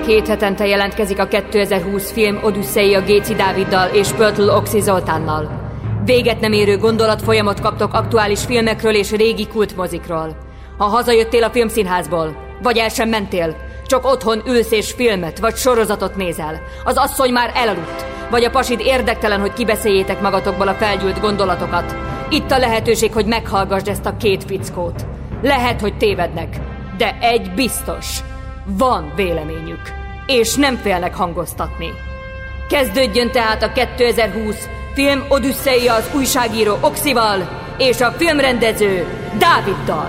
2 hetente jelentkezik a 2020 film Odüsszei Géci Dáviddal és Pöltl Oxy Zoltánnal. Véget nem érő gondolatfolyamot kaptok aktuális filmekről és régi kultmozikról. Ha hazajöttél a filmszínházból, vagy el sem mentél, csak otthon ülsz és filmet vagy sorozatot nézel, az asszony már elaludt, vagy a pasid érdektelen, hogy kibeszéljétek magatokból a felgyűlt gondolatokat, itt a lehetőség, hogy meghallgassd ezt a 2 fickót. Lehet, hogy tévednek, de egy biztos. Van véleményük, és nem félnek hangoztatni. Kezdődjön tehát a 2020 film Odüsszeia az újságíró Oxival és a filmrendező Dáviddal.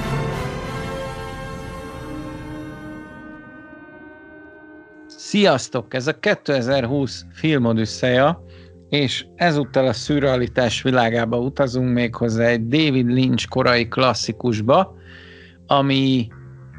Sziasztok! Ez a 2020 film Odüsszeia, és ezúttal a szürrealitás világába utazunk, méghozzá egy David Lynch korai klasszikusba, ami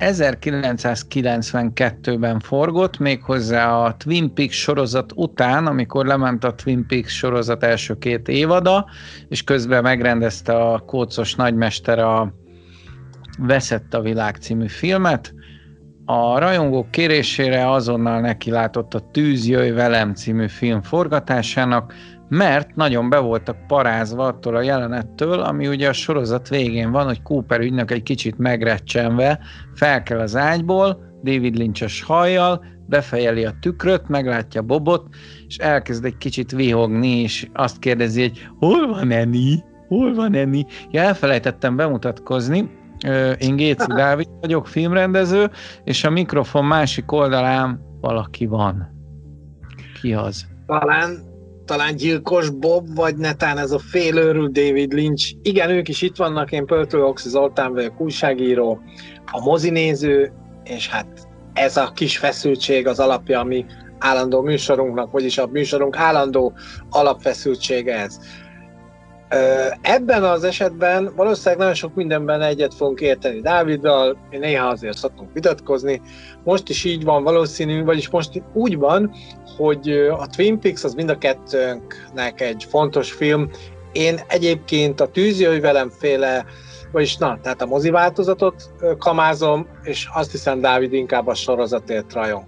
1992-ben forgott, méghozzá a Twin Peaks sorozat után, amikor lement a Twin Peaks sorozat első 2 évada, és közben megrendezte a kócos nagymester a Veszett a világ című filmet. A rajongók kérésére azonnal nekilátott a Tűz, jöjj velem című film forgatásának, mert nagyon be voltak parázva attól a jelenettől, ami ugye a sorozat végén van, hogy Cooper ügynök egy kicsit megrecsenve felkel az ágyból, David Lynch-es hajjal, befejeli a tükröt, meglátja Bobot, és elkezd egy kicsit vihogni, és azt kérdezi, hogy hol van Annie? Hol van Annie? Ja, elfelejtettem bemutatkozni. Én Géci Dávid vagyok, filmrendező, és a mikrofon másik oldalán valaki van. Ki az? Talán gyilkos Bob, vagy netán ez a félőrült David Lynch. Igen, ők is itt vannak, én Pöltl Oxy Zoltán vagyok, újságíró, a mozinéző, és hát ez a kis feszültség az alapja a mi állandó műsorunknak, vagyis a műsorunk állandó alapfeszültsége ez. Ebben az esetben valószínűleg nagyon sok mindenben egyet fogunk érteni Dáviddal, mi néha azért szoktunk vitatkozni. Most is így van valószínű, vagyis most úgy van, hogy a Twin Peaks az mind a kettőnknek egy fontos film. Én egyébként a Tűz, jöjj velem féle, vagyis tehát a mozi változatot kamázom, és azt hiszem Dávid inkább a sorozatért rajong.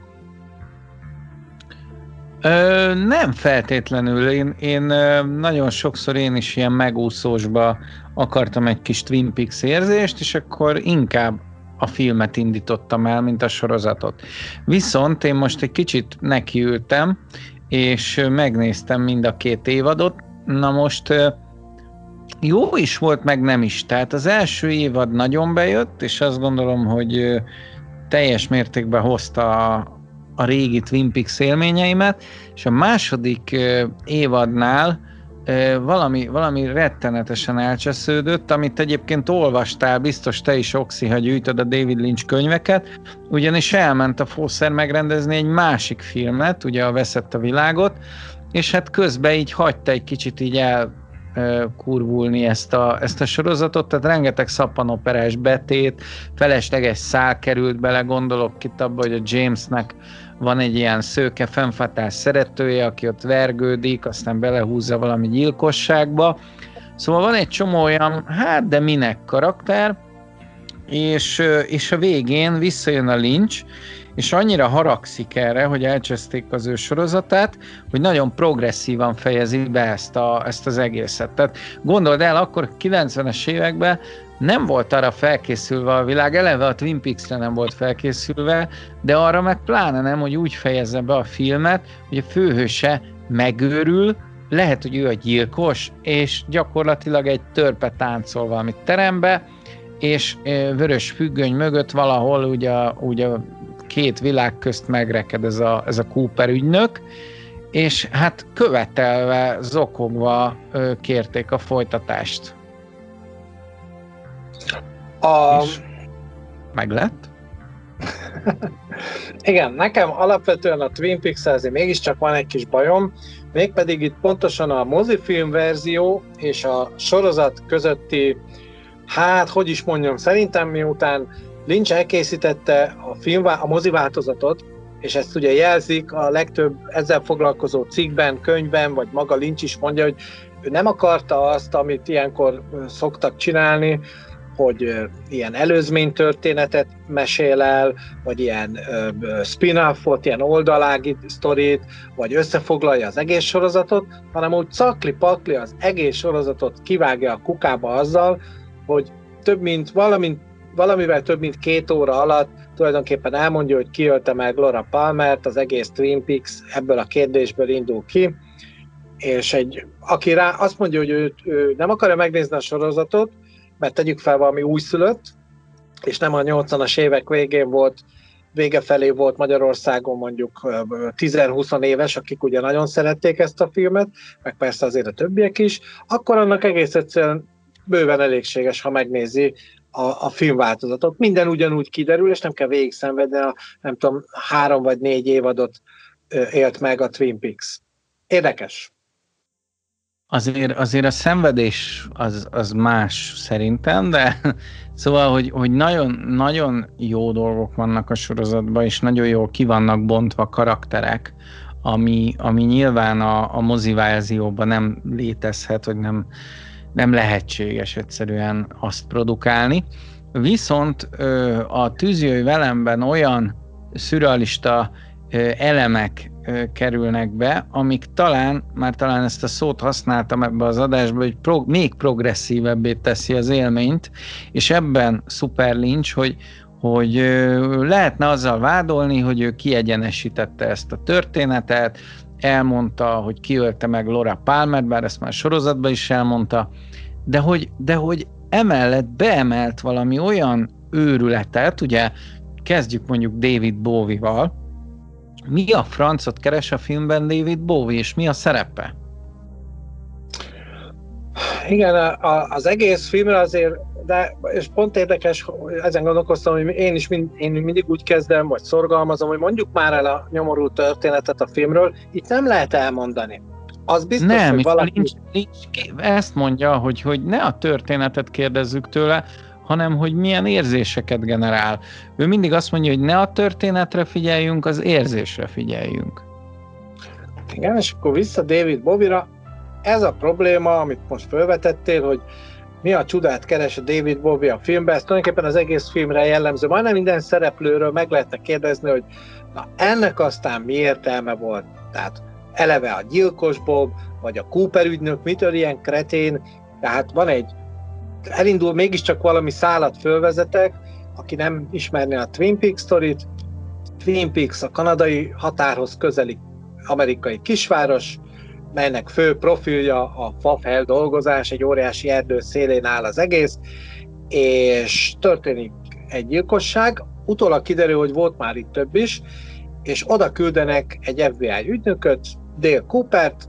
Nem feltétlenül. Én nagyon sokszor én is ilyen megúszósba akartam egy kis Twin Peaks érzést, és akkor inkább a filmet indítottam el, mint a sorozatot. Viszont én most egy kicsit nekiültem, és megnéztem mind a 2 évadot. Na most jó is volt, meg nem is. Tehát az első évad nagyon bejött, és azt gondolom, hogy teljes mértékben hozta a régi Twin Peaks élményeimet, és a második évadnál valami rettenetesen elcsesződött, amit egyébként olvastál, biztos te is, Oxy, ha gyűjtöd a David Lynch könyveket, ugyanis elment a Fawcett megrendezni egy másik filmet, ugye a Veszett a világot, és hát közben így hagyta egy kicsit így elkurvulni ezt a sorozatot, tehát rengeteg szappanoperás betét, felesleges szál került bele, gondolok itt abba, hogy a Jamesnek van egy ilyen szőke fennfatás szeretője, aki ott vergődik, aztán belehúzza valami gyilkosságba. Szóval van egy csomó olyan, de minek karakter, és a végén visszajön a Lynch, és annyira haragszik erre, hogy elcseszték az ő sorozatát, hogy nagyon progresszívan fejezi be ezt az egészet. Tehát gondold el, akkor 90-es években nem volt arra felkészülve a világ, eleve a Twin Peaks-re nem volt felkészülve, de arra meg pláne nem, hogy úgy fejezze be a filmet, hogy a főhőse megőrül, lehet, hogy ő a gyilkos, és gyakorlatilag egy törpe táncol valami terembe, és vörös függöny mögött valahol ugye a 2 világ közt megreked ez a Cooper ügynök, és hát követelve, zokogva kérték a folytatást. És meg lett? Igen, nekem alapvetően a Twin Peaks-el azért mégiscsak van egy kis bajom, mégpedig itt pontosan a mozifilm verzió és a sorozat közötti, szerintem miután Lynch elkészítette a mozi változatot, és ezt ugye jelzik a legtöbb ezzel foglalkozó cikkben, könyvben, vagy maga Lynch is mondja, hogy ő nem akarta azt, amit ilyenkor szoktak csinálni, ilyen előzménytörténetet mesél el, vagy ilyen spin-offot, ilyen oldalági sztorit, vagy összefoglalja az egész sorozatot, hanem úgy cakli-pakli az egész sorozatot kivágja a kukába azzal, hogy valamivel több mint 2 óra alatt tulajdonképpen elmondja, hogy ki ölte meg Laura Palmert, az egész Twin Peaks ebből a kérdésből indul ki, és aki rá azt mondja, hogy ő nem akarja megnézni a sorozatot, mert tegyük fel valami újszülött, és nem a 80-as évek vége felé volt Magyarországon mondjuk 10-20 éves, akik ugye nagyon szerették ezt a filmet, meg persze azért a többiek is, akkor annak egész egyszerűen bőven elégséges, ha megnézi a filmváltozatot. Minden ugyanúgy kiderül, és nem kell végig szenvedni nem tudom, 3 vagy 4 évadot élt meg a Twin Peaks. Érdekes. Azért a szenvedés az más szerintem, de szóval, hogy nagyon, nagyon jó dolgok vannak a sorozatban, és nagyon jól ki vannak bontva karakterek, ami nyilván a moziverzióban nem létezhet, hogy nem lehetséges egyszerűen azt produkálni. Viszont a Tűzjöjj velemben olyan szürrealista elemek kerülnek be, amik talán ezt a szót használtam ebbe az adásba, hogy még progresszívebbé teszi az élményt, és ebben szuper Lynch, hogy lehetne azzal vádolni, hogy ő kiegyenesítette ezt a történetet, elmondta, hogy kiölte meg Laura Palmert, bár ezt már sorozatban is elmondta, de hogy emellett beemelt valami olyan őrületet, ugye kezdjük mondjuk David Bowie-val. Mi a francot keres a filmben David Bowie, és mi a szerepe? Igen, az egész filmre azért, és pont érdekes, ezen gondolkoztam, hogy én mindig úgy kezdem, vagy szorgalmazom, hogy mondjuk már el a nyomorult történetet a filmről, itt nem lehet elmondani. Az biztos, nem, hogy valaki... Lynch ezt mondja, hogy ne a történetet kérdezzük tőle, hanem hogy milyen érzéseket generál. Ő mindig azt mondja, hogy ne a történetre figyeljünk, az érzésre figyeljünk. Igen, és akkor vissza David Bowie-ra. Ez a probléma, amit most felvetettél, hogy mi a csodát keres a David Bowie a filmben, ez tulajdonképpen az egész filmre jellemző. Majdnem minden szereplőről meg lehetne kérdezni, hogy na, ennek aztán mi értelme volt. Tehát eleve a gyilkos Bob, vagy a Cooper ügynök, mitől ilyen kretén, tehát van elindul mégiscsak valami szálat fölvezetek, aki nem ismerné a Twin Peaks sztorit. Twin Peaks a kanadai határhoz közeli amerikai kisváros, melynek fő profilja a fafeldolgozás, egy óriási erdő szélén áll az egész, és történik egy gyilkosság, utólag kiderül, hogy volt már itt több is, és oda küldenek egy FBI ügynököt, Dale Coopert,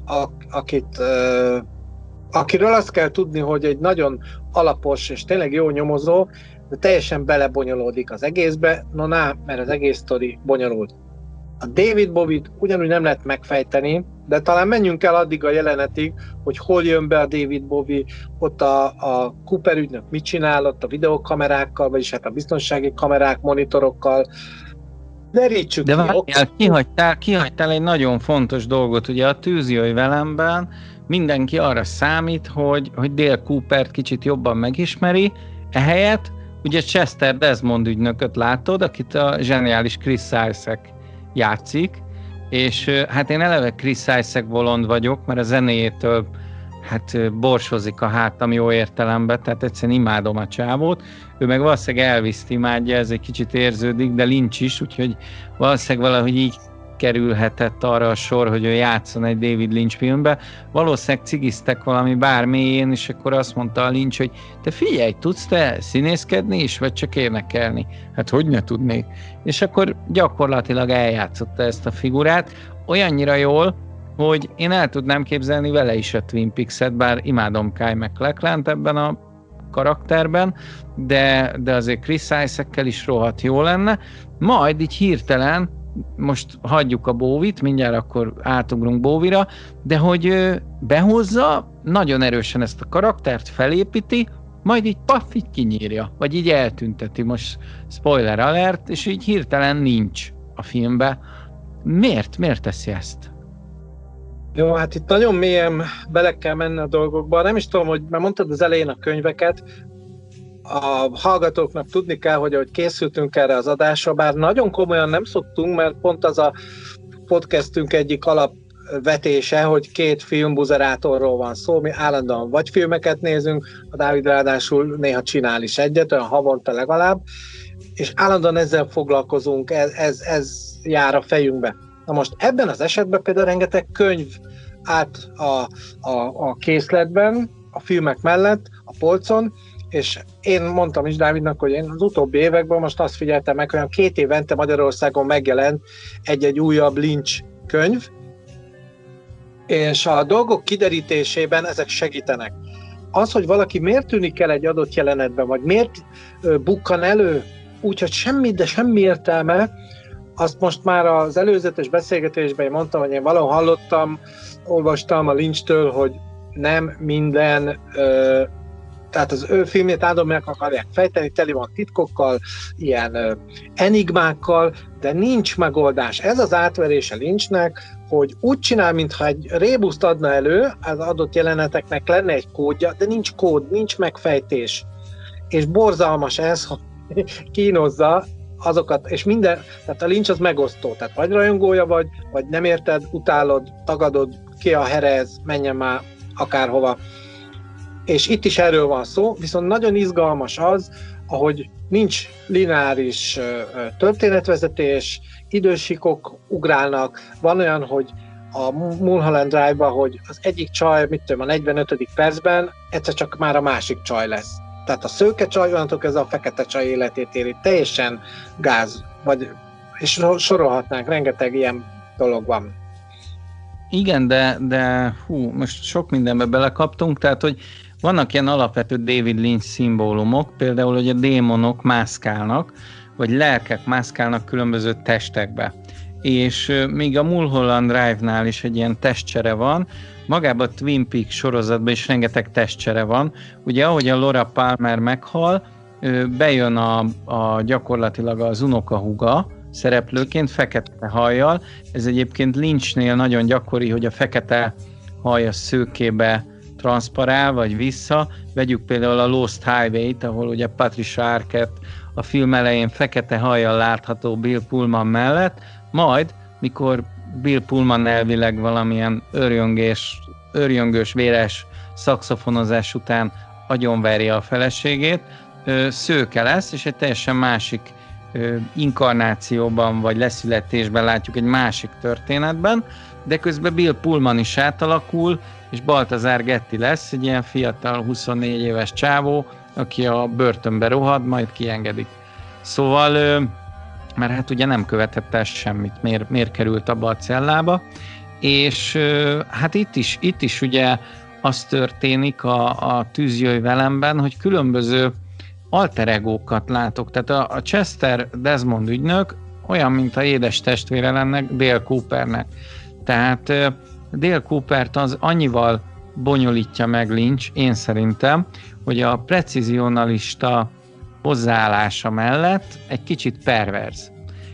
akiről azt kell tudni, hogy egy nagyon alapos és tényleg jó nyomozó, de teljesen belebonyolódik az egészbe, mert az egész sztori bonyolult. A David Bowie-t ugyanúgy nem lehet megfejteni, de talán menjünk el addig a jelenetig, hogy hol jön be a David Bowie, ott a Cooper ügynök mit csinál, ott a videókamerákkal, vagyis hát a biztonsági kamerák, monitorokkal. Derítsük de ki. Kihagytál egy nagyon fontos dolgot, ugye a Tűzjöjj velemben mindenki arra számít, hogy Dale Coopert kicsit jobban megismeri, ehelyett ugye Chester Desmond ügynököt látod, akit a zseniális Chris Isaac játszik, és hát én eleve Chris Isaac bolond vagyok, mert a zenéjétől borsozik a hátam jó értelemben, tehát egyszerűen imádom a csávót. Ő meg valószínűleg Elvis-t imádja, ez egy kicsit érződik, de Lynch is, úgyhogy valószínűleg valahogy így kerülhetett arra a sor, hogy ő játszon egy David Lynch filmbe. Valószínűleg cigiztek valami bármélyén, és akkor azt mondta a Lynch, hogy te figyelj, tudsz te színészkedni is, vagy csak énekelni? Hát hogy ne tudnék? És akkor gyakorlatilag eljátszotta ezt a figurát, olyannyira jól, hogy én el tudnám képzelni vele is a Twin Peaks-et, bár imádom Kyle MacLachlan-t ebben a karakterben, de azért Chris Isaac-kel is rohadt jó lenne. Majd így hirtelen, most hagyjuk a Bowie-t, mindjárt akkor átugrunk Bowie-ra, de hogy behozza nagyon erősen ezt a karaktert, felépíti, majd így paff, így kinyírja, vagy így eltünteti, most spoiler alert, és így hirtelen nincs a filmbe. Miért teszi ezt? Jó, hát itt nagyon mélyen bele kell menni a dolgokba. Nem is tudom, hogy mert mondtad az elején a könyveket. a hallgatóknak tudni kell, hogy ahogy készültünk erre az adásra, bár nagyon komolyan nem szoktunk, mert pont az a podcastünk egyik alapvetése, hogy 2 filmbuzerátorról van szó, mi állandóan vagy filmeket nézünk, a Dávid ráadásul néha csinál is egyet, olyan havonta legalább, és állandóan ezzel foglalkozunk, ez jár a fejünkbe. Na most ebben az esetben például rengeteg könyv állt a készletben, a filmek mellett, a polcon, és én mondtam is Dávidnak, hogy én az utóbbi években most azt figyeltem meg, hogy olyan 2 évente Magyarországon megjelent egy újabb Lynch könyv, és a dolgok kiderítésében ezek segítenek. Az, hogy valaki miért tűnik el egy adott jelenetben, vagy miért bukkan elő, úgyhogy semmi értelme, azt most már az előzetes beszélgetésben én mondtam, hogy én valahol hallottam, olvastam a Lynchtől, hogy nem minden, tehát az ő filmjét állandóan meg akarják fejteni, teli van titkokkal, ilyen enigmákkal, de nincs megoldás. Ez az átverése Lynchnek, hogy úgy csinál, mintha egy rébuszt adna elő, az adott jeleneteknek lenne egy kódja, de nincs kód, nincs megfejtés. És borzalmas ez, hogy kínozza azokat, és minden, tehát a Lynch az megosztó, tehát vagy rajongója vagy nem érted, utálod, tagadod, ki a herez, menjen már akárhova. És itt is erről van szó, viszont nagyon izgalmas az, ahogy nincs lineáris történetvezetés, idősikok ugrálnak, van olyan, hogy a Mulholland Drive-ban, hogy az egyik csaj, a 45. percben egyszer csak már a másik csaj lesz. Tehát a szőke csaj, onnantól kezdve a fekete csaj életét éri. Teljesen gáz, és sorolhatnánk, rengeteg ilyen dolog van. Igen, de most sok mindenbe belekaptunk, tehát hogy vannak ilyen alapvető David Lynch szimbólumok, például, hogy a démonok mászkálnak, vagy lelkek mászkálnak különböző testekbe. És még a Mulholland Drive-nál is egy ilyen testcsere van, magában a Twin Peaks sorozatban is rengeteg testcsere van. Ugye ahogy a Laura Palmer meghal, bejön a gyakorlatilag az unokahúga szereplőként, fekete hajjal. Ez egyébként Lynchnél nagyon gyakori, hogy a fekete haj a szőkébe transzparál, vagy vissza. Vegyük például a Lost Highway-t, ahol ugye Patricia Arquette a film elején fekete hajjal látható Bill Pullman mellett, majd, mikor Bill Pullman elvileg valamilyen őrjöngős, véres szaxofonozás után agyonveri a feleségét, szőke lesz, és egy teljesen másik inkarnációban vagy leszületésben látjuk egy másik történetben, de közben Bill Pullman is átalakul, és Balthazar Getty lesz, egy ilyen fiatal 24 éves csávó, aki a börtönbe rohad, majd kiengedik. Szóval, mert hát ugye nem követett el semmit, miért került abba a cellába, és hát itt is ugye az történik a Tűz velemben, hogy különböző alter egókat látok. Tehát a Chester Desmond ügynök olyan, mint a édes testvére lenne Dale Coopernek. Tehát Dale Coopert az annyival bonyolítja meg Lynch, én szerintem, hogy a precizionalista hozzáállása mellett egy kicsit perverz.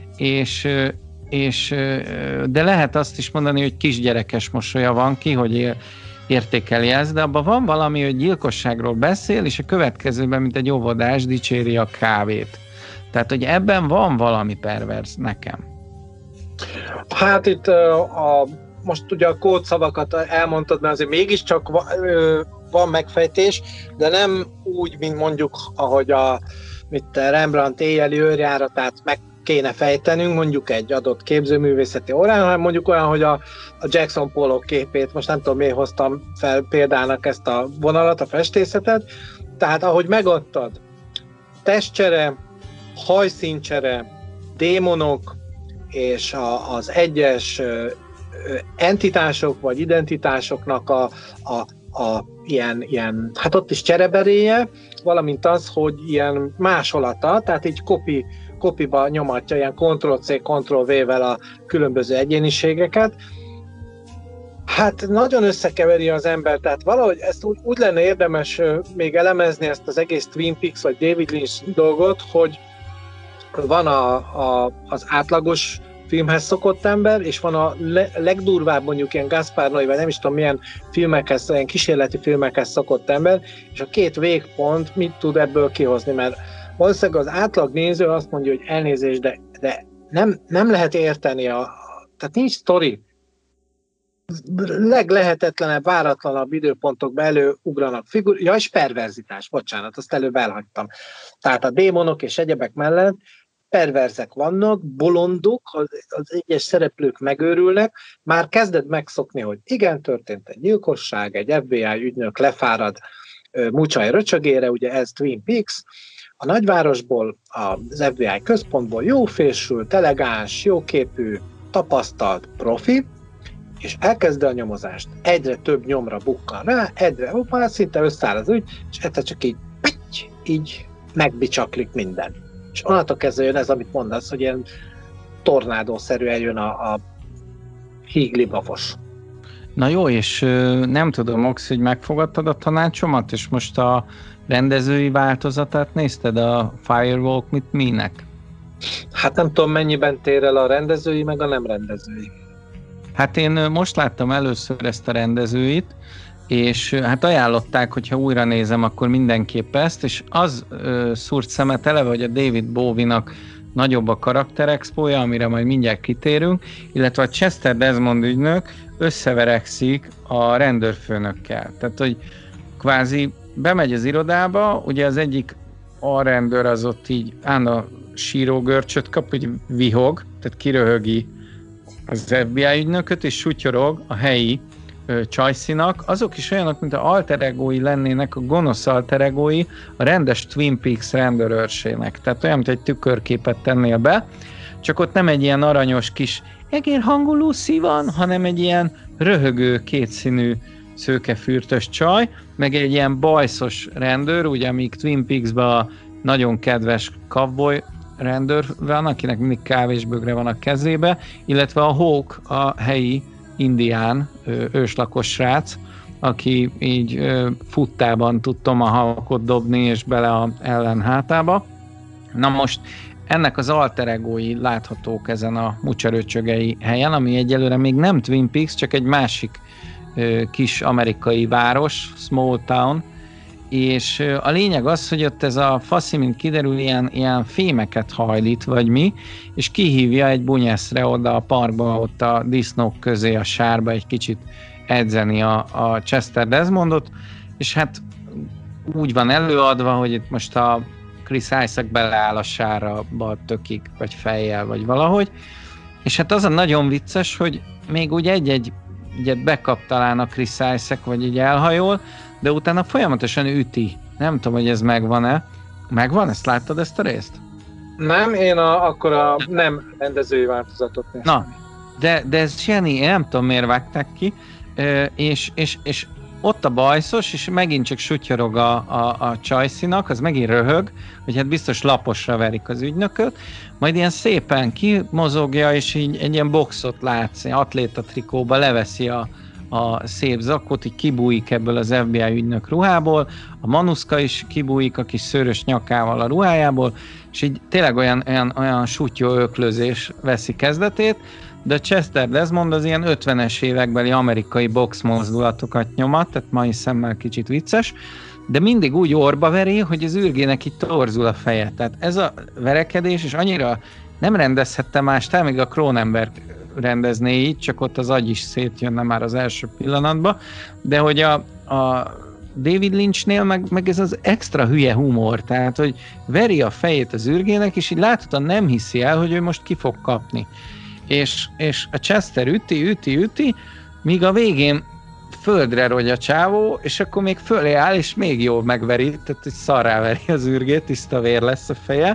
De lehet azt is mondani, hogy kisgyerekes mosolya van ki, hogy értékeli ezt, de abban van valami, hogy gyilkosságról beszél, és a következőben, mint egy óvodás, dicséri a kávét. Tehát, hogy ebben van valami perverz nekem. Hát itt most ugye a kódszavakat elmondtad, mert azért mégiscsak van megfejtés, de nem úgy, mint mondjuk, ahogy a Rembrandt éjjeli őrjáratát meg kéne fejtenünk, mondjuk egy adott képzőművészeti órán, hanem mondjuk olyan, hogy a Jackson Pollock képét, most nem tudom, miért hoztam fel példának ezt a vonalat, a festészetet, tehát ahogy megadtad, testcsere, hajszíncsere, démonok, és az egyes entitások vagy identitásoknak a ilyen, hát ott is csereberéje, valamint az, hogy ilyen másolata, tehát így kopiba nyomatja ilyen Ctrl-C, Ctrl-V-vel a különböző egyéniségeket. Hát nagyon összekeveri az ember, tehát valahogy ezt úgy lenne érdemes még elemezni ezt az egész Twin Peaks vagy David Lynch dolgot, hogy van az átlagos filmhez szokott ember, és van a legdurvább mondjuk ilyen Gaspar Noé, vagy nem is tudom milyen filmekhez, ilyen kísérleti filmekhez szokott ember, és a két végpont mit tud ebből kihozni, mert valószínűleg az átlag néző azt mondja, hogy elnézést, de nem lehet érteni, tehát nincs sztori. Leglehetetlenebb, váratlanabb időpontokba előugranak és perverzitás, bocsánat, azt előbb elhagytam. Tehát a démonok és egyebek mellett perverzek vannak, bolondok, az egyes szereplők megőrülnek, már kezded megszokni, hogy igen, történt egy gyilkosság, egy FBI ügynök lefárad Mucsaj röcsögére, ugye ez Twin Peaks, a nagyvárosból, az FBI központból jó fésült, elegáns, jóképű, tapasztalt profi, és elkezdi a nyomozást. Egyre több nyomra bukkan rá, már szinte összeáll az ügy, és egyszer csak így megbicsaklik minden. És onnantól kezdve jön ez, amit mondasz, hogy ilyen tornádószerűen jön a híglibavos. Na jó, és nem tudom, Ox, hogy megfogadtad a tanácsomat, és most a rendezői változatát nézted, a Firewalk with Me-nek? Hát nem tudom, mennyiben tér el a rendezői, meg a nem rendezői. Hát én most láttam először ezt a rendezőit, és hát ajánlották, hogyha újra nézem, akkor mindenképp ezt, és az szúrt szemet eleve, hogy a David Bowie-nak nagyobb a karakterexpója, amire majd mindjárt kitérünk, illetve a Chester Desmond ügynök összeverekszik a rendőrfőnökkel. Tehát, hogy kvázi bemegy az irodába, ugye az egyik alrendőr az ott így a sírógörcsöt kap, hogy vihog, tehát kiröhögi az FBI ügynököt, és sutyorog a helyi Csajszinak, azok is olyanok, mint a alter egói lennének, a gonosz alter egói a rendes Twin Peaks rendőrőrsének. Tehát olyan, mint egy tükörképet tennél be, csak ott nem egy ilyen aranyos kis egérhangú Lucy van, hanem egy ilyen röhögő, kétszínű szőkefürtös csaj, meg egy ilyen bajszos rendőr, ugye amíg Twin Peaksben a nagyon kedves cowboy rendőr van, akinek mindig kávésbögre van a kezébe, illetve a Hawk, a helyi indián őslakos srác, aki így futtában tud tomahawkot dobni és bele a ellen hátába. Na most ennek az alter egói láthatók ezen a mucserőcsögei helyen, ami egyelőre még nem Twin Peaks, csak egy másik kis amerikai város, Small Town, és a lényeg az, hogy ott ez a faszi, mint kiderül, ilyen fémeket hajlít, vagy mi, és kihívja egy bunyeszre oda a parkba, ott a disznók közé, a sárba egy kicsit edzeni a Chester Desmondot, és hát úgy van előadva, hogy itt most a Chris Isaac beleáll a sárba tökig, vagy fejjel, vagy valahogy, és hát az a nagyon vicces, hogy még úgy egyet bekap talán a Chris Isaac, vagy így elhajol, de utána folyamatosan üti. Nem tudom, hogy ez megvan-e. Megvan? Ezt láttad, ezt a részt? Nem, én akkor a nem rendezői változatot néztem. Na, de ez zseni, én nem tudom, miért vágták ki, és ott a bajszos, és megint csak sutyorog a Csajszinak, az megint röhög, hogy hát biztos laposra verik az ügynököt, majd ilyen szépen kimozogja, és így egy ilyen boxot látsz, atléta trikóba leveszi a szép zakot, így kibújik ebből az FBI ügynök ruhából, a Manuszka is kibújik a kis szőrös nyakával a ruhájából, és így tényleg olyan sutyó öklözés veszi kezdetét, de Chester Desmond az ilyen 50-es évekbeli amerikai box mozdulatokat nyomat, tehát mai szemmel kicsit vicces, de mindig úgy orba veri, hogy az űrgének itt torzul a feje. Tehát ez a verekedés, és annyira nem rendezhette más, talán még a Cronenberg rendezné így, csak ott az agy is szétjönne már az első pillanatban, de hogy a David Lynchnél meg ez az extra hülye humor, tehát hogy veri a fejét az űrgének, és így láthatóan nem hiszi el, hogy ő most ki fog kapni. És a Chester üti, míg a végén földre rogy a csávó, és akkor még fölé áll, és még jobb megveri, tehát hogy szarrá veri az űrgét, tiszta vér lesz a feje.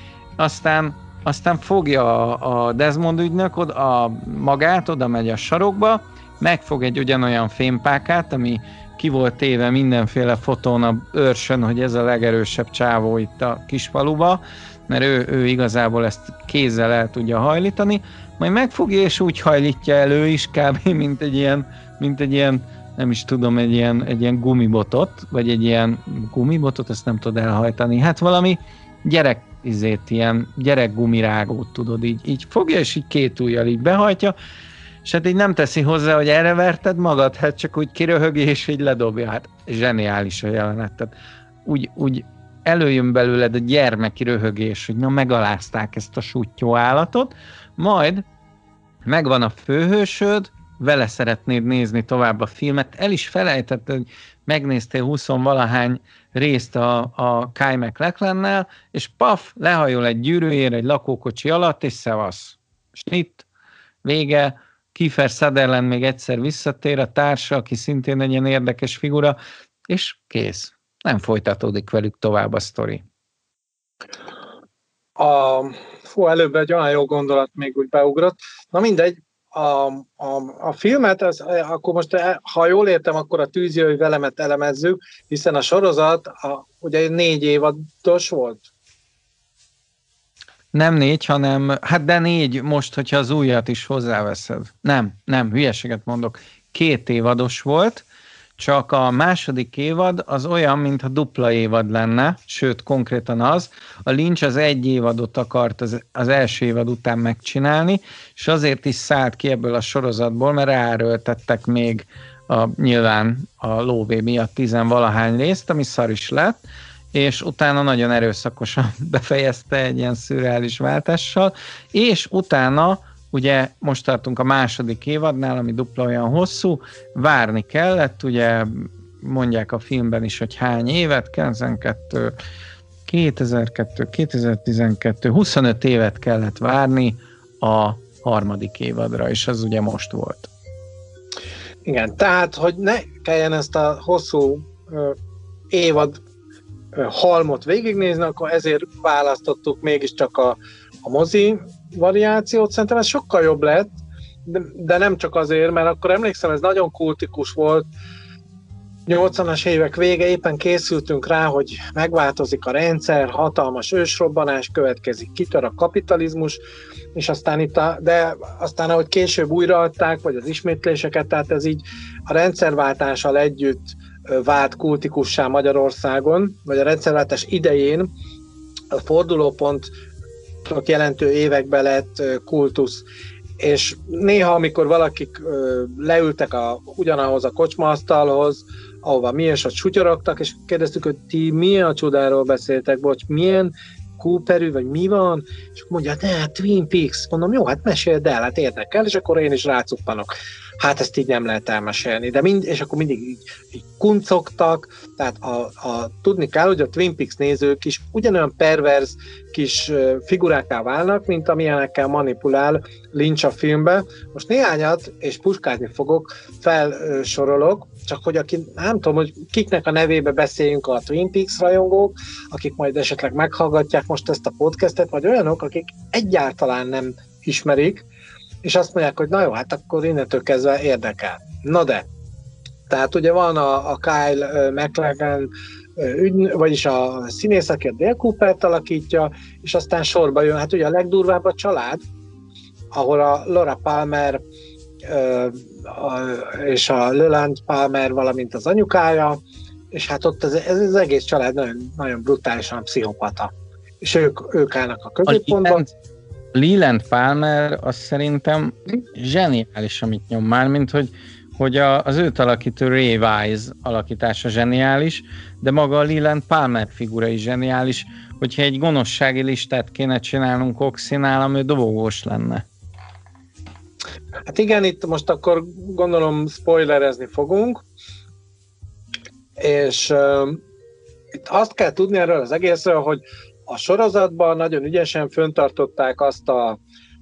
Aztán fogja a Desmond ügynök magát, oda megy a sarokba, megfog egy ugyanolyan fémpákát, ami ki volt téve mindenféle fotón a őrsön, hogy ez a legerősebb csávó itt a kisfaluba, mert ő igazából ezt kézzel el tudja hajlítani, majd megfogja és úgy hajlítja elő is kb. mint egy ilyen nem is tudom, egy ilyen gumibotot, vagy egy ilyen gumibotot, ezt nem tud elhajtani. Hát valami ilyen gyerekgumirágót, tudod, így fogja, és így két ujjal így behajtja, és hát így nem teszi hozzá, hogy erre verted magad, hát csak úgy kiröhögi, és így ledobja. Hát zseniális a jelenet. Tehát úgy előjön belőled a gyermeki röhögés, hogy na megalázták ezt a suttyó állatot, majd megvan a főhősöd, vele szeretnéd nézni tovább a filmet, el is felejtetted, hogy megnéztél 20-valahány részt a Kyle MacLachlannel, és paf, lehajol egy gyűrűjére egy lakókocsi alatt, és szevasz. Snitt, vége, Kiefer Sutherland még egyszer visszatér, a társa, aki szintén egy ilyen érdekes figura, és kész. Nem folytatódik velük tovább a sztori. Előbb egy olyan jó gondolat még úgy beugrott. Na mindegy, a filmet, akkor most, ha jól értem, akkor a Tűzjöjj velemet elemezzük, hiszen a sorozat ugye 4 évados volt. Nem 4, hanem, hát de 4 most, hogyha az újat is hozzáveszed. Nem, hülyeséget mondok. 2 évados volt, csak a második évad az olyan, mintha dupla évad lenne, sőt, konkrétan az. A Lynch az 1 évadot akart az első évad után megcsinálni, és azért is szállt ki ebből a sorozatból, mert ráerőltettek még nyilván a lóvé miatt 10-valahány részt, ami szar is lett, és utána nagyon erőszakosan befejezte egy ilyen szürreális váltással, és utána ugye most tartunk a második évadnál, ami dupla olyan hosszú, várni kellett, ugye mondják a filmben is, hogy hány évet, 92, 2002, 2012, 25 évet kellett várni a harmadik évadra, és az ugye most volt. Igen, tehát, hogy ne kelljen ezt a hosszú évad halmot végignézni, akkor ezért választottuk mégiscsak a mozi variációt. Szerintem ez sokkal jobb lett, de nem csak azért, mert akkor emlékszem, ez nagyon kultikus volt. 80-as évek vége, éppen készültünk rá, hogy megváltozik a rendszer, hatalmas ősrobbanás következik, kitör a kapitalizmus, és aztán de aztán ahogy később újraadták, vagy az ismétléseket, tehát ez így a rendszerváltással együtt vált kultikussá Magyarországon, vagy a rendszerváltás idején a fordulópont jelentő években lett kultusz. És néha, amikor valakik leültek ugyanahoz a kocsmaasztalhoz, ahova mi is ott sutyorogtak, és kérdeztük, hogy ti milyen csodáról beszéltek, milyen Cooperű, vagy mi van, és mondja, ne, Twin Peaks. Mondom, jó, hát meséld el, hát érdekel, és akkor én is rácuppanok. Hát ezt így nem lehet elmesélni, de és akkor mindig így kuncogtak, tehát tudni kell, hogy a Twin Peaks nézők is ugyanolyan perverz kis figurákká válnak, mint amilyenekkel manipulál Lynch a filmbe. Most néhányat, és puskázni fogok, felsorolok, csak hogy nem tudom, hogy kiknek a nevébe beszéljünk a Twin Peaks rajongók, akik majd esetleg meghallgatják most ezt a podcastet, vagy olyanok, akik egyáltalán nem ismerik, és azt mondják, hogy na jó, hát akkor innentől kezdve érdekel. Na de, tehát ugye van a Kyle MacLachlan vagyis a színész, aki a Dale Coopert alakítja, és aztán sorba jön, hát ugye a legdurvább a család, ahol a Laura Palmer és a Leland Palmer, valamint az anyukája, és hát ott ez az egész család nagyon, nagyon brutálisan pszichopata. És ők állnak a középpontban. Leland Palmer az szerintem zseniális, amit nyom már, mint hogy az őt alakító Ray Wise alakítása zseniális, de maga a Leland Palmer figura is zseniális, hogyha egy gonoszsági listát kéne csinálnunk Oxy-nál, ami dobogós lenne. Hát igen, itt most akkor gondolom spoilerezni fogunk, és itt azt kell tudni erről az egészről, hogy a sorozatban nagyon ügyesen föntartották azt a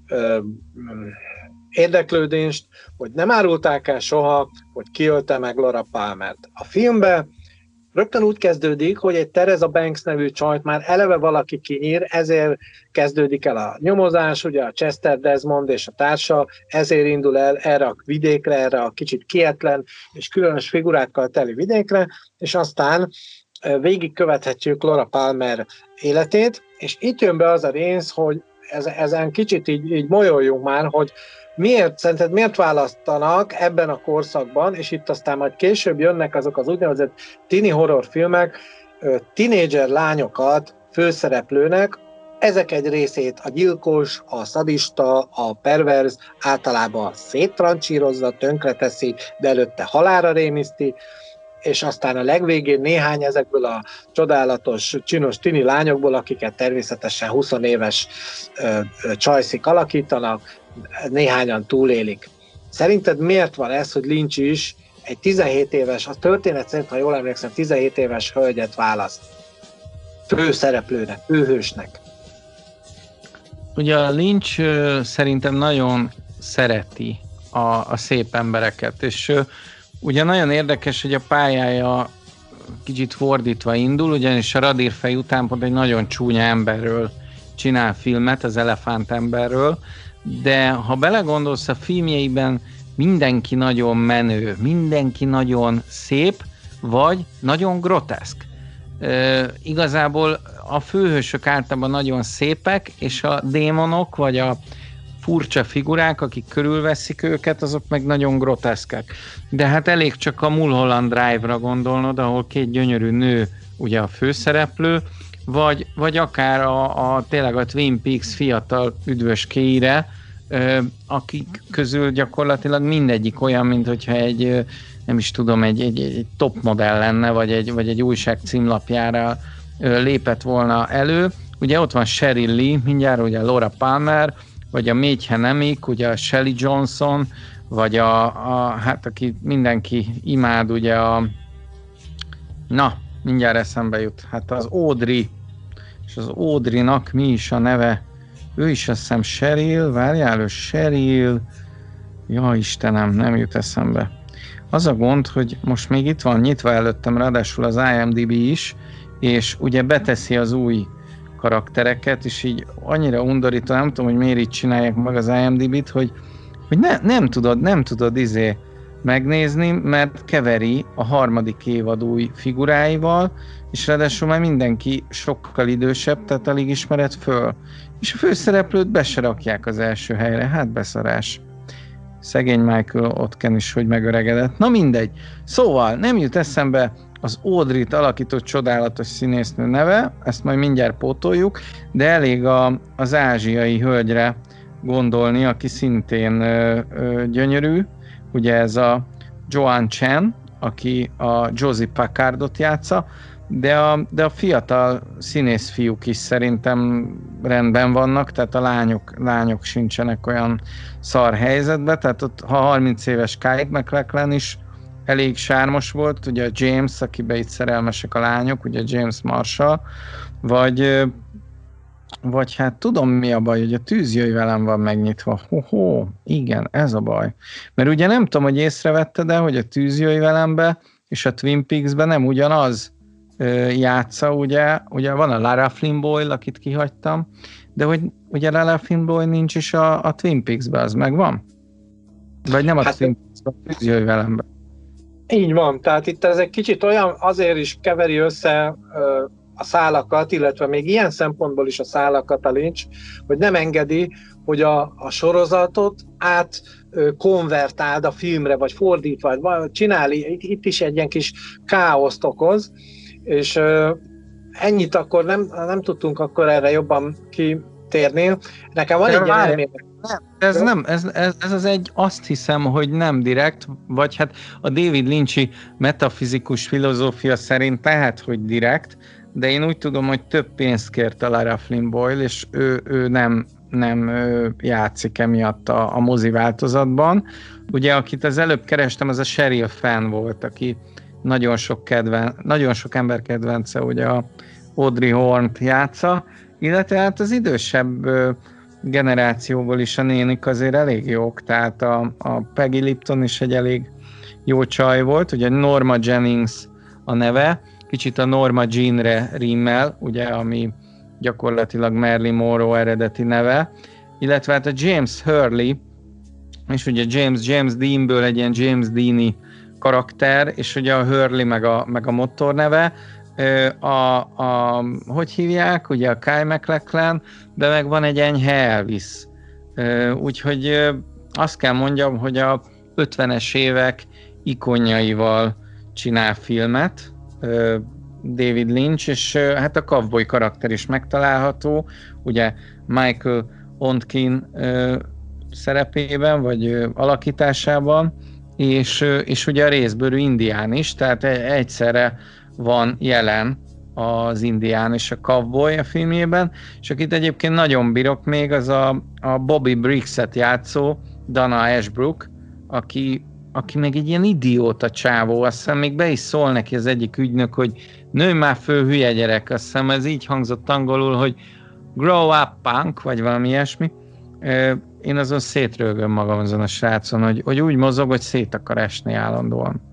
érdeklődést, hogy nem árulták el soha, hogy ki ölte meg Laura Palmert. A filmben rögtön úgy kezdődik, hogy egy Teresa Banks nevű csajt már eleve valaki kinyír, ezért kezdődik el a nyomozás, ugye a Chester Desmond és a társa, ezért indul el erre a vidékre, erre a kicsit kietlen és különös figurákkal teli vidékre, és aztán végigkövethetjük Laura Palmer életét, és itt jön be az a rész, hogy ezen kicsit így molyoljunk már, hogy szerinted miért választanak ebben a korszakban, és itt aztán majd később jönnek azok az úgynevezett tini horror filmek, tinédzser lányokat főszereplőnek, Ezek egy részét a gyilkos, a szadista, a perverz általában széttrancsírozza, tönkreteszi, de előtte halálra rémiszti, és aztán a legvégén néhány ezekből a csodálatos, csinos tini lányokból, akiket természetesen 20 éves csajszik alakítanak, néhányan túlélik. Szerinted miért van ez, hogy Lynch is egy 17 éves, a történet szerint, ha jól emlékszem, 17 éves hölgyet választ főszereplőnek, főhősnek? Ugye a Lynch szerintem nagyon szereti a szép embereket, és ugye nagyon érdekes, hogy a pályája kicsit fordítva indul, ugyanis a Radírfej után pont egy nagyon csúnya emberről csinál filmet, az elefántemberről, de ha belegondolsz, a filmjeiben mindenki nagyon menő, mindenki nagyon szép, vagy nagyon groteszk. Igazából a főhősök általában nagyon szépek, és a démonok, vagy a furcsa figurák, akik körülveszik őket, azok meg nagyon groteszkek. De hát elég csak a Mulholland Drive-ra gondolnod, ahol két gyönyörű nő ugye a főszereplő, vagy akár tényleg a Twin Peaks fiatal üdvöskéire, akik közül gyakorlatilag mindegyik olyan, mint hogyha egy nem is tudom, egy top modell lenne, vagy egy újság címlapjára lépett volna elő. Ugye ott van Sheryl Lee, mindjárt ugye Laura Palmer, vagy a Mädchen Amick, ugye a Shelley Johnson, vagy hát aki mindenki imád, ugye mindjárt eszembe jut, hát az Audrey, és az Audrey-nak mi is a neve? Ő is azt hiszem Sheryl, várjál, Sheryl, ja Istenem, nem jut eszembe. Az a gond, hogy most még itt van nyitva előttem, ráadásul az IMDb is, és ugye beteszi az új karaktereket, és így annyira undorító, nem tudom, hogy miért így csinálják meg az IMDb-t, hogy nem tudod megnézni, mert keveri a harmadik évad új figuráival, és ráadásul már mindenki sokkal idősebb, tehát alig ismered föl. És a főszereplőt be se rakják az első helyre, hát beszarás. Szegény Michael Otken is, hogy megöregedett. Na mindegy. Szóval nem jut eszembe az Audrey-t alakított csodálatos színésznő neve, ezt majd mindjárt pótoljuk, de elég az ázsiai hölgyre gondolni, aki szintén gyönyörű. Ugye ez a Joan Chen, aki a Josie Packardot játsza, de a fiatal színészfiúk is szerintem rendben vannak, tehát a lányok sincsenek olyan szar helyzetben, tehát ott, ha 30 éves Kyle MacLachlan is elég sármos volt, ugye a James, akiben itt szerelmesek a lányok, ugye James Marshall, vagy hát tudom mi a baj, hogy a Tűz jöjj velem van megnyitva. Igen, ez a baj. Mert ugye nem tudom, hogy észrevette, de hogy a Tűz jöjj velembe és a Twin Peaksben nem ugyanaz játsza, ugye van a Lara Flynn Boyle, akit kihagytam, de hogy ugye Lara Flynn Boyle nincs is a Twin Peaksben, az megvan? Vagy nem a Twin Peaksben, a Tűz jöjj velembe. Így van, tehát itt ez egy kicsit olyan, azért is keveri össze a szálakat, illetve még ilyen szempontból is a szálakat a Lynch, hogy nem engedi, hogy a sorozatot konvertáld a filmre, vagy fordítva, vagy csinálni, itt is egy ilyen kis káoszt okoz, és ennyit akkor nem tudtunk akkor erre jobban kitérni. Nekem van egy élményem. Ez az egy, azt hiszem, hogy nem direkt, vagy hát a David Lynch-i metafizikus filozófia szerint lehet, hogy direkt, de én úgy tudom, hogy több pénzt kért a Lara Flynn Boyle, és ő nem játszik emiatt a mozi változatban. Ugye, akit az előbb kerestem, az a Sheryl Fan volt, aki nagyon sok ember kedvence, ugye a Audrey Horne-t játsza, illetve hát az idősebb generációból is a nénik azért elég jók, tehát a Peggy Lipton is egy elég jó csaj volt, ugye Norma Jennings a neve, kicsit a Norma Jean-re rímmel, ugye, ami gyakorlatilag Marilyn Monroe eredeti neve, illetve hát a James Hurley, és ugye James Dean-ből egy ilyen James Dean-i karakter, és ugye a Hurley meg a motor neve, hogy hívják, ugye a Kyle MacLachlan, de meg van egy enyhe Elvis. Úgyhogy azt kell mondjam, hogy a 50-es évek ikonjaival csinál filmet, David Lynch, és hát a cowboy karakter is megtalálható, ugye Michael Ontkin szerepében, vagy alakításában, és ugye a részbőrű indián is, tehát egyszerre van jelen az indián és a cowboy a filmjében, és akit egyébként nagyon bírok még, az a Bobby Briggs-et játszó Dana Ashbrook, aki meg egy ilyen idióta csávó, azt hiszem még be is szól neki az egyik ügynök, hogy nőj már föl, hülye gyerek, azt hiszem ez így hangzott angolul, hogy grow up punk, vagy valami ilyesmi. Én azon szétrögöm magam azon a srácon, hogy úgy mozog, hogy szét akar esni állandóan.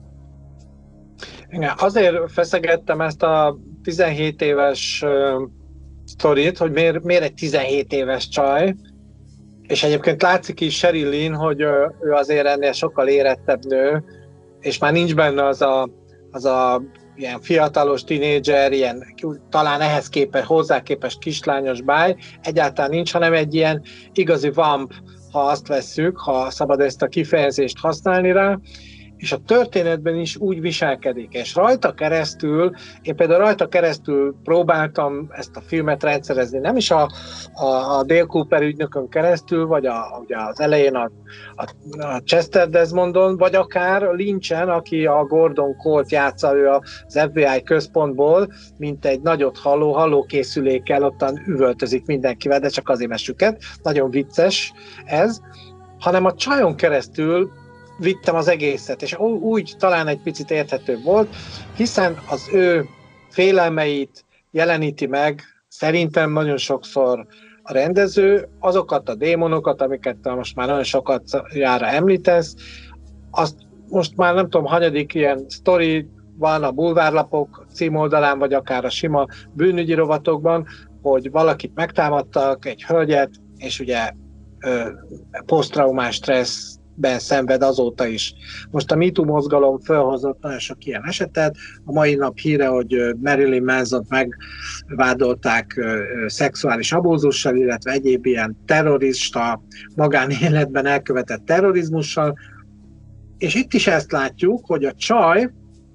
Igen, azért feszegettem ezt a 17 éves sztorit, hogy miért egy 17 éves csaj, és egyébként látszik is Sheryl Lynn, hogy ő azért ennél sokkal érettebb nő, és már nincs benne az a ilyen fiatalos tinédzser, ilyen talán ehhez képest, hozzá képest kislányos báj, egyáltalán nincs, hanem egy ilyen igazi vamp, ha azt vesszük, ha szabad ezt a kifejezést használni rá, és a történetben is úgy viselkedik, és rajta keresztül, én például rajta keresztül próbáltam ezt a filmet rendszerezni, nem is a Dale Cooper ügynökön keresztül, vagy ugye az elején a Chester Desmondon, vagy akár Lynchen, aki a Gordon Colt játsza, ő az FBI központból, mint egy nagyot hallókészülékkel, ottan üvöltözik mindenkivel, de csak azért mesüket, nagyon vicces ez, hanem a csajon keresztül vittem az egészet, és úgy talán egy picit érthetőbb volt, hiszen az ő félelmeit jeleníti meg szerintem nagyon sokszor a rendező, azokat a démonokat, amiket most már nagyon sokat jára említesz, azt most már nem tudom, hanyadik ilyen sztori van a bulvárlapok címoldalán, vagy akár a sima bűnügyi rovatokban, hogy valakit megtámadtak, egy hölgyet, és ugye posztraumás stressz szenved azóta is. Most a MeToo mozgalom felhozott nagyon sok ilyen esetet. A mai nap híre, hogy Marilyn Manson-t megvádolták szexuális abúzussal, illetve egyéb ilyen terrorista magánéletben elkövetett terrorizmussal. És itt is ezt látjuk, hogy a csaj,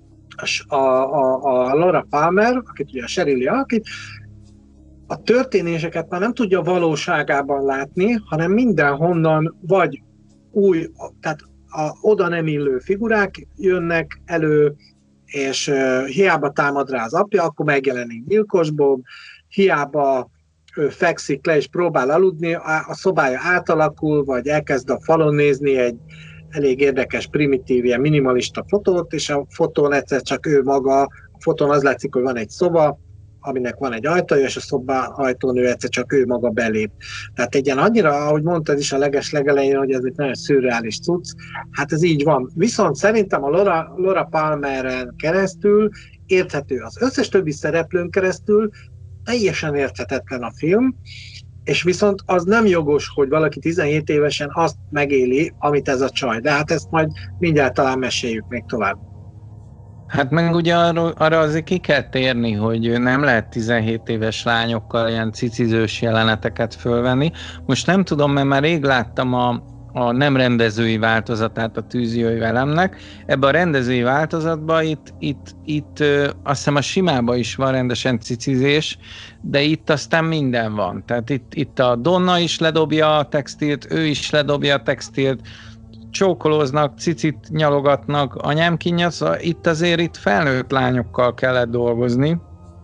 a Laura Palmer, akit ugye a Sheryl Lee alakít, a történéseket már nem tudja valóságában látni, hanem mindenhonnan vagy új, tehát oda nem illő figurák jönnek elő, és hiába támad rá az apja, akkor megjelenik gyilkos Bob, hiába fekszik le és próbál aludni, a szobája átalakul, vagy elkezd a falon nézni egy elég érdekes, primitív, ilyen minimalista fotót, és a fotón egyszer csak ő maga, a fotón az látszik, hogy van egy szoba, aminek van egy ajtaja, és a szoba ajtón ő egyszer csak ő maga belép. Tehát egy ilyen annyira, ahogy mondtad is a legelején, hogy ez egy nagyon szürreális cucc, hát ez így van. Viszont szerintem a Laura Palmeren keresztül érthető. Az összes többi szereplőn keresztül teljesen érthetetlen a film, és viszont az nem jogos, hogy valaki 17 évesen azt megéli, amit ez a csaj. De hát ezt majd mindjárt talán meséljük még tovább. Hát meg ugye arra azért ki kell térni, hogy nem lehet 17 éves lányokkal ilyen cicizős jeleneteket fölvenni. Most nem tudom, mert már rég láttam a nem rendezői változatát a Tűzijöjj velemnek. Ebben a rendezői változatban itt azt hiszem a simában is van rendesen cicizés, de itt aztán minden van. Tehát itt a Donna is ledobja a textilt, ő is ledobja a textilt, csókolóznak, cicit nyalogatnak, anyám kinyasz, itt felnőtt lányokkal kellett dolgozni.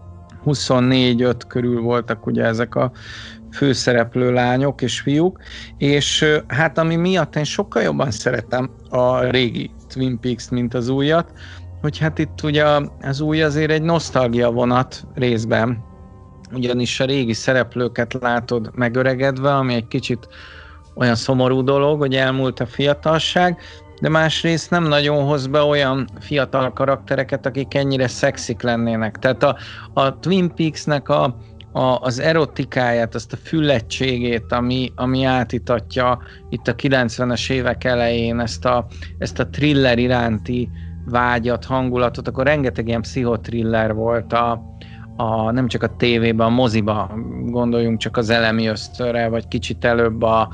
24-5 körül voltak ugye ezek a főszereplő lányok és fiúk, és hát ami miatt én sokkal jobban szeretem a régi Twin Peaks-t, mint az újat, hogy hát itt ugye az új azért egy nosztalgia vonat részben, ugyanis a régi szereplőket látod megöregedve, ami egy kicsit olyan szomorú dolog, hogy elmúlt a fiatalság, de másrészt nem nagyon hoz be olyan fiatal karaktereket, akik ennyire szexik lennének. Tehát a Twin Peaks-nek az erotikáját, azt a füllettségét, ami átítatja itt a 90-es évek elején ezt a thriller iránti vágyat, hangulatot, akkor rengeteg ilyen pszichotriller volt nem csak a tévében, a moziba, gondoljunk csak az Elemi Ösztönre, vagy kicsit előbb a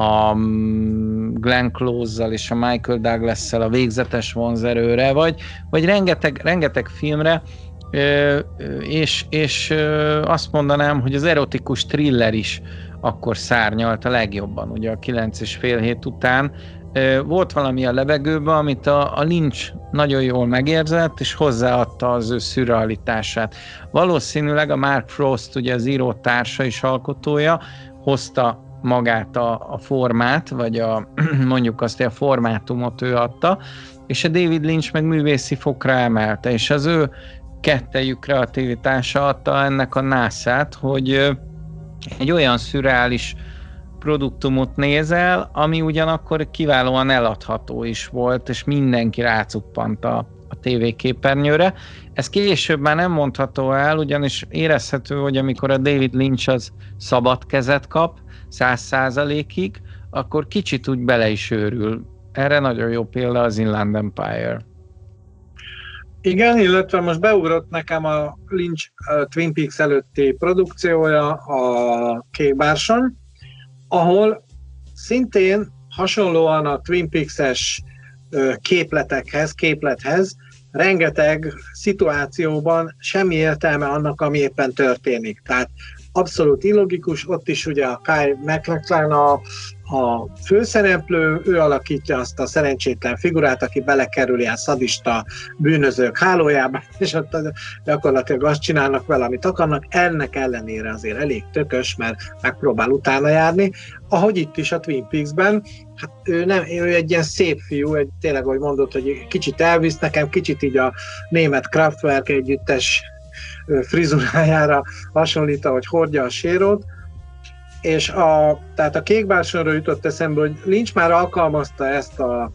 Glenn Close-zal és a Michael Douglas-szel a Végzetes vonzerőre, vagy rengeteg filmre, És azt mondanám, hogy az erotikus thriller is akkor szárnyalt a legjobban, ugye a 9,5 hét után. Volt valami a levegőben, amit a Lynch nagyon jól megérzett, és hozzáadta az ő szürrealitását. Valószínűleg a Mark Frost, ugye az írótársa és alkotója, hozta magát a formát, vagy mondjuk azt, hogy a formátumot ő adta, és a David Lynch meg művészi fokra emelte, és az ő kettejük kreativitása adta ennek a nászát, hogy egy olyan szürreális produktumot nézel, ami ugyanakkor kiválóan eladható is volt, és mindenki rácuppant a tévéképernyőre. Ez később már nem mondható el, ugyanis érezhető, hogy amikor a David Lynch az szabad kezet kap 100%-ig, akkor kicsit úgy bele is őrül. Erre nagyon jó példa az Inland Empire. Igen, illetve most beugrott nekem a Lynch Twin Peaks előtti produkciója, a Kék Bársony, ahol szintén hasonlóan a Twin Peaks-es képlethez rengeteg szituációban semmi értelme annak, ami éppen történik. Tehát abszolút illogikus, ott is ugye a Kyle MacLachlan a főszereplő, ő alakítja azt a szerencsétlen figurát, aki belekerül ilyen szadista bűnözők hálójába, és ott gyakorlatilag azt csinálnak vele, amit akarnak, ennek ellenére azért elég tökös, mert megpróbál utána járni. Ahogy itt is a Twin Peaks-ben, hát ő egy ilyen szép fiú, tényleg, ahogy mondott, hogy kicsit elvisz, nekem kicsit így a német Kraftwerk együttes frizurájára hasonlít, ahogy hordja a sérót, és tehát a Kék Bársonyról jutott eszembe, hogy Lynch már alkalmazta ezt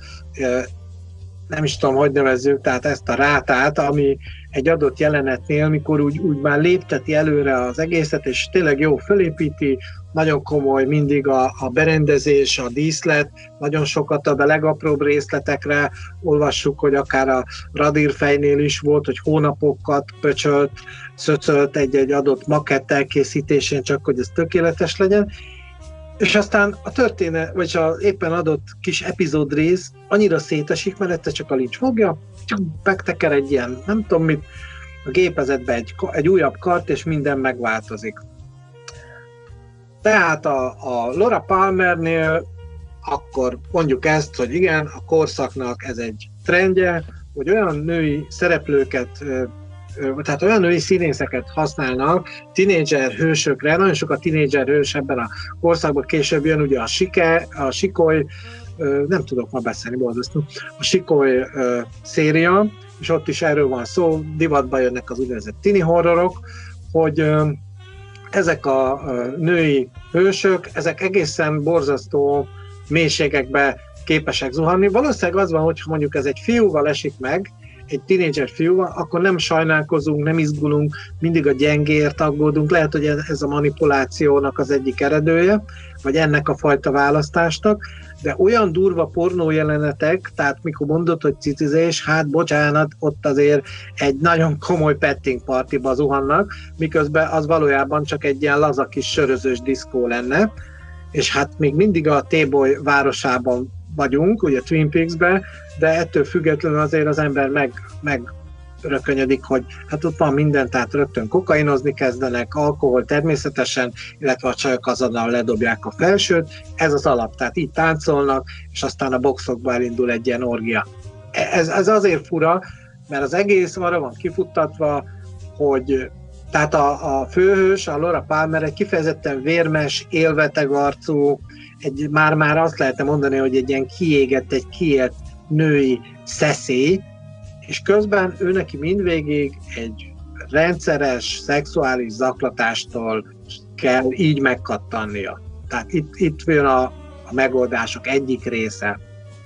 nem is tudom, hogy nevezzük, tehát ezt a rátát, ami egy adott jelenetnél, mikor úgy már lépteti előre az egészet, és tényleg jó fölépíti, nagyon komoly mindig a berendezés, a díszlet, nagyon sokat a legapróbb részletekre olvassuk, hogy akár a radírfejnél is volt, hogy hónapokat pöcsölt, szöcölt egy adott makett elkészítésén, csak hogy ez tökéletes legyen. És aztán a történet, vagy az éppen adott kis epizód rész annyira szétesik, mert egyszer csak a Lynch fogja, csak megteker egy ilyen, nem tudom mit, a gépezetbe egy újabb kart, és minden megváltozik. Tehát a Laura Palmernél akkor mondjuk ezt, hogy igen, a korszaknak ez egy trendje, hogy olyan női szereplőket, tehát olyan női színészeket használnak tinédzser hősökre, nagyon sok a tinédzser hős ebben a korszakban, később jön ugye a Sikoly, nem tudok ma beszélni, boldoztam, a Sikoly széria, és ott is erről van szó, divatba jönnek az úgynevezett tini horrorok, hogy ezek a női hősök, ezek egészen borzasztó mélységekbe képesek zuhanni. Valószínűleg az van, hogy mondjuk ez egy fiúval esik meg, egy tinédzser fiúval, akkor nem sajnálkozunk, nem izgulunk, mindig a gyengéért aggódunk. Lehet, hogy ez a manipulációnak az egyik eredője, vagy ennek a fajta választásnak, de olyan durva pornó jelenetek, tehát mikor mondod, hogy cicizés, hát bocsánat, ott azért egy nagyon komoly petting partiba zuhannak, miközben az valójában csak egy ilyen laza kis sörözős diszkó lenne, és hát még mindig a T-Boy városában vagyunk, ugye Twin Peaks-ben, de ettől függetlenül azért az ember megrökönyödik, hogy hát ott van minden, tehát rögtön kokainozni kezdenek, alkohol természetesen, illetve a csajok azonnal ledobják a felsőt, ez az alap, tehát így táncolnak, és aztán a boxokba elindul egy ilyen orgia. Ez azért fura, mert az egész arra van kifuttatva, hogy tehát a főhős, a Laura Palmer egy kifejezetten vérmes, élveteg arcú, már azt lehetne mondani, hogy egy ilyen kiégett, egy kiélt női szeszély, és közben ő neki mindvégig egy rendszeres szexuális zaklatástól kell így megkattannia. Tehát itt jön a megoldások egyik része.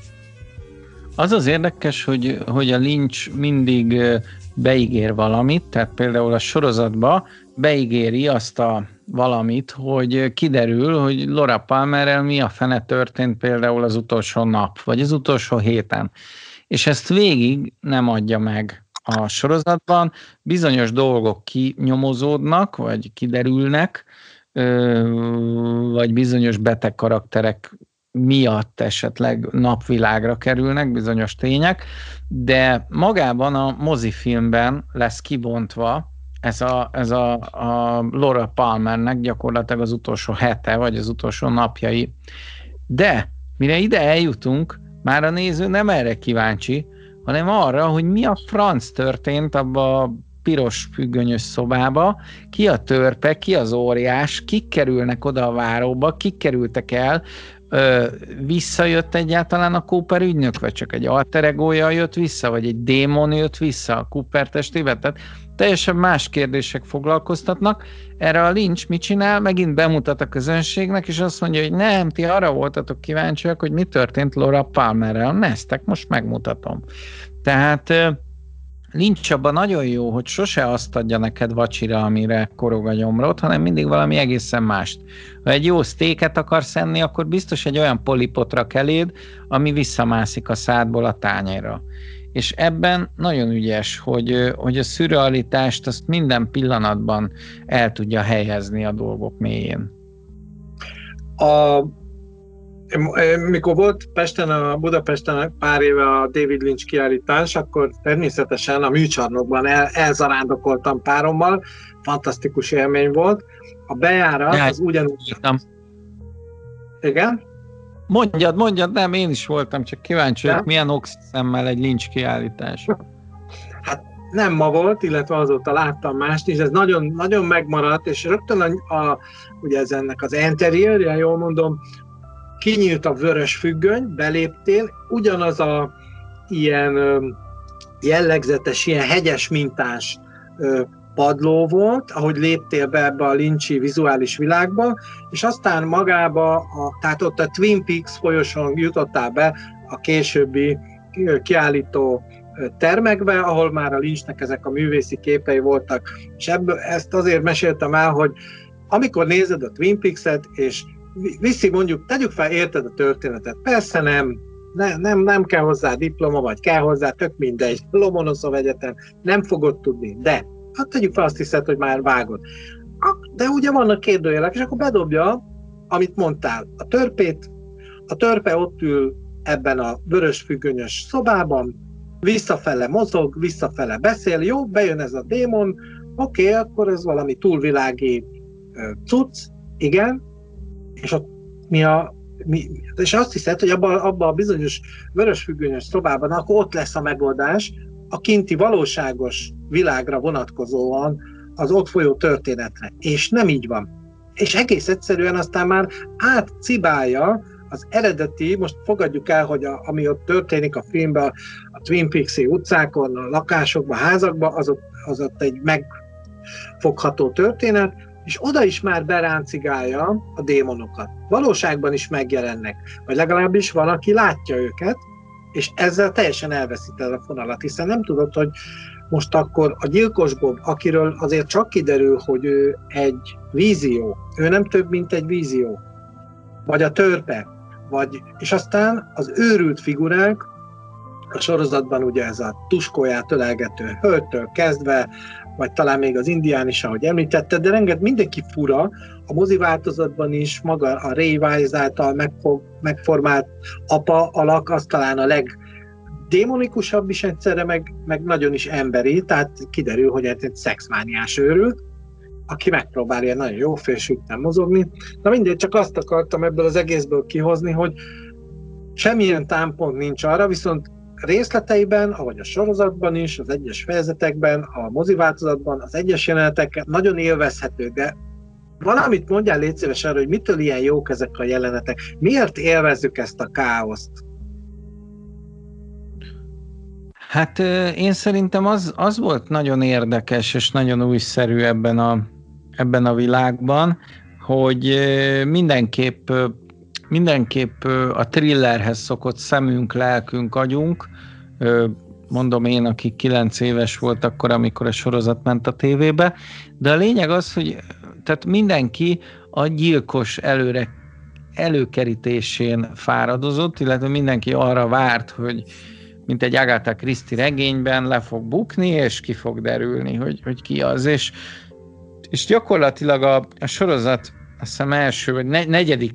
Az az érdekes, hogy a Lynch mindig beígér valamit, tehát például a sorozatban beígéri azt a valamit, hogy kiderül, hogy Laura Palmerrel mi a fene történt például az utolsó nap, vagy az utolsó héten. És ezt végig nem adja meg a sorozatban, bizonyos dolgok kinyomozódnak, vagy kiderülnek, vagy bizonyos beteg karakterek miatt esetleg napvilágra kerülnek bizonyos tények, de magában a mozifilmben lesz kibontva ez a Laura Palmernek gyakorlatilag az utolsó hete, vagy az utolsó napjai. De mire ide eljutunk, már a néző nem erre kíváncsi, hanem arra, hogy mi a franc történt abba a piros függönyös szobába, ki a törpe, ki az óriás, kik kerülnek oda a váróba, kik kerültek el, visszajött egyáltalán a Cooper ügynök, vagy csak egy alter egója jött vissza, vagy egy démon jött vissza a Cooper testébe, tehát teljesen más kérdések foglalkoztatnak. Erre a Lynch mit csinál? Megint bemutat a közönségnek, és azt mondja, hogy nem, ti arra voltatok kíváncsiak, hogy mi történt Laura Palmerrel. Neztek, most megmutatom. Tehát Lynch abban nagyon jó, hogy sose azt adja neked vacsira, amire korog a gyomrod, hanem mindig valami egészen mást. Ha egy jó sztéket akarsz enni, akkor biztos egy olyan polipot rak eléd, ami visszamászik a szádból a tányérra. És ebben nagyon ügyes, hogy a szürrealitást azt minden pillanatban el tudja helyezni a dolgok mélyén. Mikor volt Budapesten pár éve a David Lynch kiállítás, akkor természetesen a műcsarnokban elzarándokoltam párommal, fantasztikus élmény volt. A bejárat az ugyanúgy... Igen? Mondjad, nem, én is voltam, csak kíváncsi, hogy milyen oxszemmel egy Lynch kiállítás. Hát nem ma volt, illetve azóta láttam mást is, ez nagyon, nagyon megmaradt, és rögtön ugye ez ennek az interiőrje, jól mondom, kinyílt a vörös függöny, beléptél, ugyanaz a ilyen jellegzetes, ilyen hegyes mintás padló volt, ahogy léptél be ebbe a Lynch-i vizuális világba, és aztán magába, tehát ott a Twin Peaks folyosón jutottál be a későbbi kiállító termekbe, ahol már a Lynchnek ezek a művészi képei voltak. És ezt azért meséltem el, hogy amikor nézed a Twin Peaks-et, és viszi mondjuk, tegyük fel, érted a történetet. Persze nem kell hozzá diploma, vagy kell hozzá, tök mindegy, Lomonoszov Egyetem, nem fogod tudni, de hát tegyük fel, azt hiszed, hogy már vágod. De ugye vannak kérdőjelek, és akkor bedobja, amit mondtál, a törpét, a törpe ott ül ebben a vörös függönyös szobában, visszafele mozog, visszafele beszél, jó, bejön ez a démon, oké, akkor ez valami túlvilági cucc, igen, és ott és azt hiszed, hogy abban a bizonyos vörösfüggönyös szobában akkor ott lesz a megoldás a kinti valóságos világra vonatkozóan az ott folyó történetre. És nem így van. És egész egyszerűen aztán már átcibálja az eredeti, most fogadjuk el, hogy ami ott történik a filmben, a Twin Peaks-i utcákon, a lakásokban, a házakban, az ott egy megfogható történet, és oda is már beráncigálja a démonokat. Valóságban is megjelennek, vagy legalábbis van, aki látja őket, és ezzel teljesen elveszíted a fonalat, hiszen nem tudod, hogy most akkor a gyilkos Bob, akiről azért csak kiderül, hogy ő egy vízió, ő nem több, mint egy vízió, vagy a törpe, és aztán az őrült figurák, a sorozatban ugye ez a tuskóját ölelgető hölgytől kezdve, vagy talán még az indián is, ahogy említetted, de mindenki fura, a mozi változatban is, maga a Ray Wise által megformált apa alak, az talán a legdémonikusabb is egyszerre, meg nagyon is emberi, tehát kiderül, hogy egy szexmániás őrült, aki megpróbál ilyen nagyon jó félsülten mozogni. Na mindegy, csak azt akartam ebből az egészből kihozni, hogy semmilyen támpont nincs arra, viszont részleteiben, ahogy a sorozatban is, az egyes fejezetekben, a mozi változatban, az egyes jelenetek nagyon élvezhetők, de valamit mondjál, légy szíves arra, hogy mitől ilyen jók ezek a jelenetek, miért élvezzük ezt a káoszt? Hát én szerintem az volt nagyon érdekes és nagyon újszerű ebben a világban, hogy mindenképp a thrillerhez szokott szemünk, lelkünk, agyunk, mondom én, aki 9 éves volt akkor, amikor a sorozat ment a tévébe, de a lényeg az, hogy tehát mindenki a gyilkos előkerítésén fáradozott, illetve mindenki arra várt, hogy mint egy Agatha Christie regényben le fog bukni, és ki fog derülni, hogy ki az. És gyakorlatilag a sorozat, azt hiszem első vagy negyedik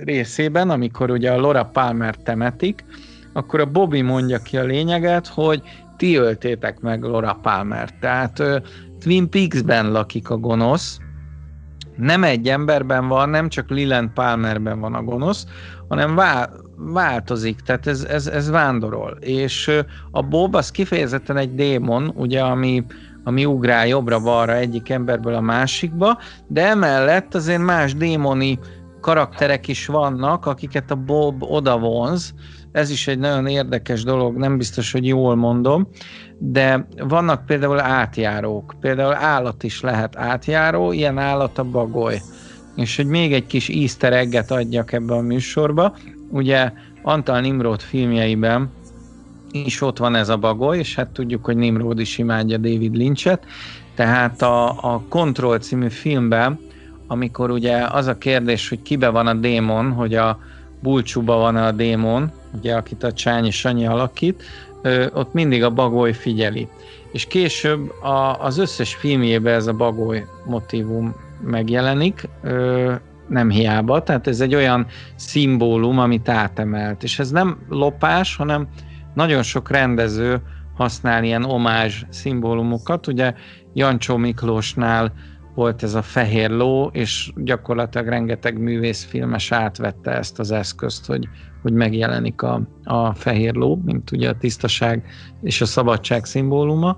részében, amikor ugye a Laura Palmer temetik, akkor a Bobby mondja ki a lényeget, hogy ti öltétek meg Laura Palmert. Tehát Twin Peaks-ben lakik a gonosz, nem egy emberben van, nem csak Leland Palmerben van a gonosz, hanem változik, tehát ez vándorol. És a Bob az kifejezetten egy démon, ugye, ami ugrál jobbra-balra egyik emberből a másikba, de emellett azért más démoni karakterek is vannak, akiket a Bob odavonz. Ez is egy nagyon érdekes dolog, nem biztos, hogy jól mondom, de vannak például átjárók. Például állat is lehet átjáró, ilyen állat a bagoly. És hogy még egy kis easter egget adjak ebbe a műsorba, ugye Antal Nimrod filmjeiben is ott van ez a bagoly, és hát tudjuk, hogy Nimrod is imádja David Lynchet, tehát a Control című filmben, amikor ugye az a kérdés, hogy kibe van a démon, hogy a Bulcsúba van a démon, ugye, akit a Csányi Sanyi alakít, ott mindig a bagoly figyeli. És később az összes filmjében ez a bagoly motívum megjelenik, nem hiába, tehát ez egy olyan szimbólum, amit átemelt. És ez nem lopás, hanem nagyon sok rendező használ ilyen omázs szimbólumokat. Ugye Jancsó Miklósnál volt ez a fehér ló, és gyakorlatilag rengeteg művészfilmes átvette ezt az eszközt, hogy megjelenik a fehér ló, mint ugye a tisztaság és a szabadság szimbóluma.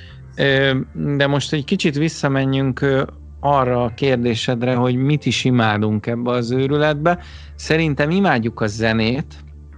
De most egy kicsit visszamenjünk arra a kérdésedre, hogy mit is imádunk ebbe az őrületbe. Szerintem imádjuk a zenét,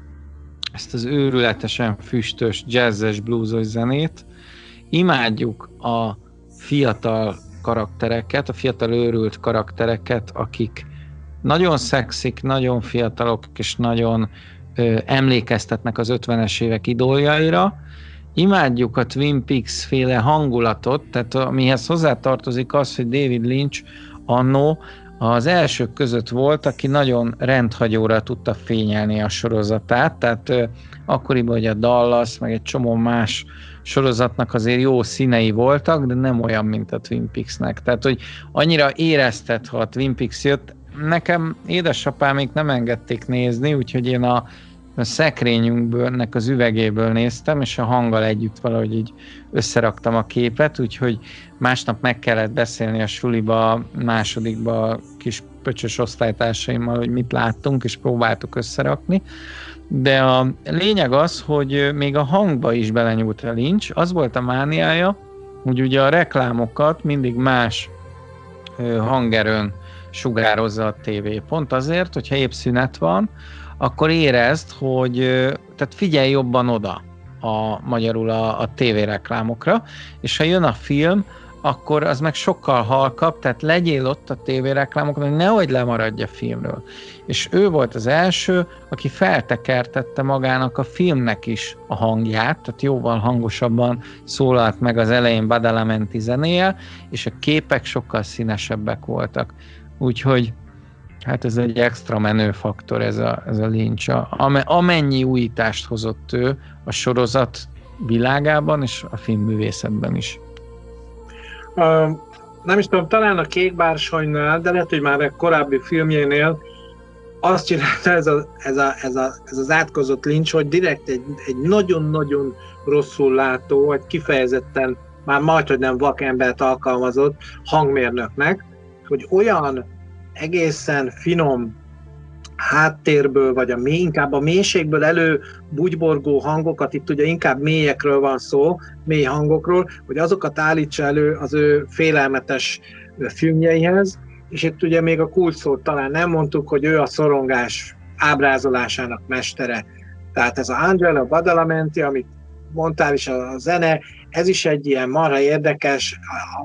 ezt az őrületesen füstös, jazzes, bluesos zenét. Imádjuk a fiatal karaktereket, a fiatal őrült karaktereket, akik nagyon szexik, nagyon fiatalok, és nagyon emlékeztetnek az 50-es évek idóljaira. Imádjuk a Twin Peaks féle hangulatot, tehát amihez hozzátartozik az, hogy David Lynch annó az elsők között volt, aki nagyon rendhagyóra tudta fényelni a sorozatát, tehát akkoriban, hogy a Dallas, meg egy csomó más sorozatnak azért jó színei voltak, de nem olyan, mint a Twin Peaksnek. Tehát, hogy annyira érezted, ha a Twin Peaks jött. Nekem édesapámék nem engedték nézni, úgyhogy én a szekrényünkből, az üvegéből néztem, és a hanggal együtt valahogy így összeraktam a képet, úgyhogy másnap meg kellett beszélni a suliba, másodikba a kis pöcsös osztálytársaimmal, hogy mit láttunk, és próbáltuk összerakni. De a lényeg az, hogy még a hangba is belenyúlt a Lynch. Az volt a mániája, hogy ugye a reklámokat mindig más hangerőn sugározza a tévé. Pont azért, hogyha épp szünet van, akkor érezd, hogy tehát figyelj jobban oda magyarul a tévéreklámokra, és ha jön a film, akkor az meg sokkal halkabb, tehát legyél ott a tévéreklámokon, hogy nehogy lemaradj a filmről. És ő volt az első, aki feltekertette magának a filmnek is a hangját, tehát jóval hangosabban szólalt meg az elején Badalamenti zenéje, és a képek sokkal színesebbek voltak. Úgyhogy hát ez egy extra menő faktor, ez a Lynch. Amennyi újítást hozott ő a sorozat világában és a filmművészetben is. Nem is tudom, talán a Kék Bársonynál, de lehet, hogy már a korábbi filmjénél azt csinálta ez az átkozott Lynch, hogy direkt egy nagyon-nagyon rosszul látó, vagy kifejezetten már majdhogy nem vakembert alkalmazott hangmérnöknek, hogy olyan egészen finom háttérből, vagy inkább a mélységből előbugyborgó hangokat, itt ugye inkább mélyekről van szó, mély hangokról, hogy azokat állítsa elő az ő félelmetes filmjeihez, és itt ugye még a kulcsszót talán nem mondtuk, hogy ő a szorongás ábrázolásának mestere. Tehát ez a Angelo Badalamenti, amit mondtál is, a zene, ez is egy ilyen marha érdekes,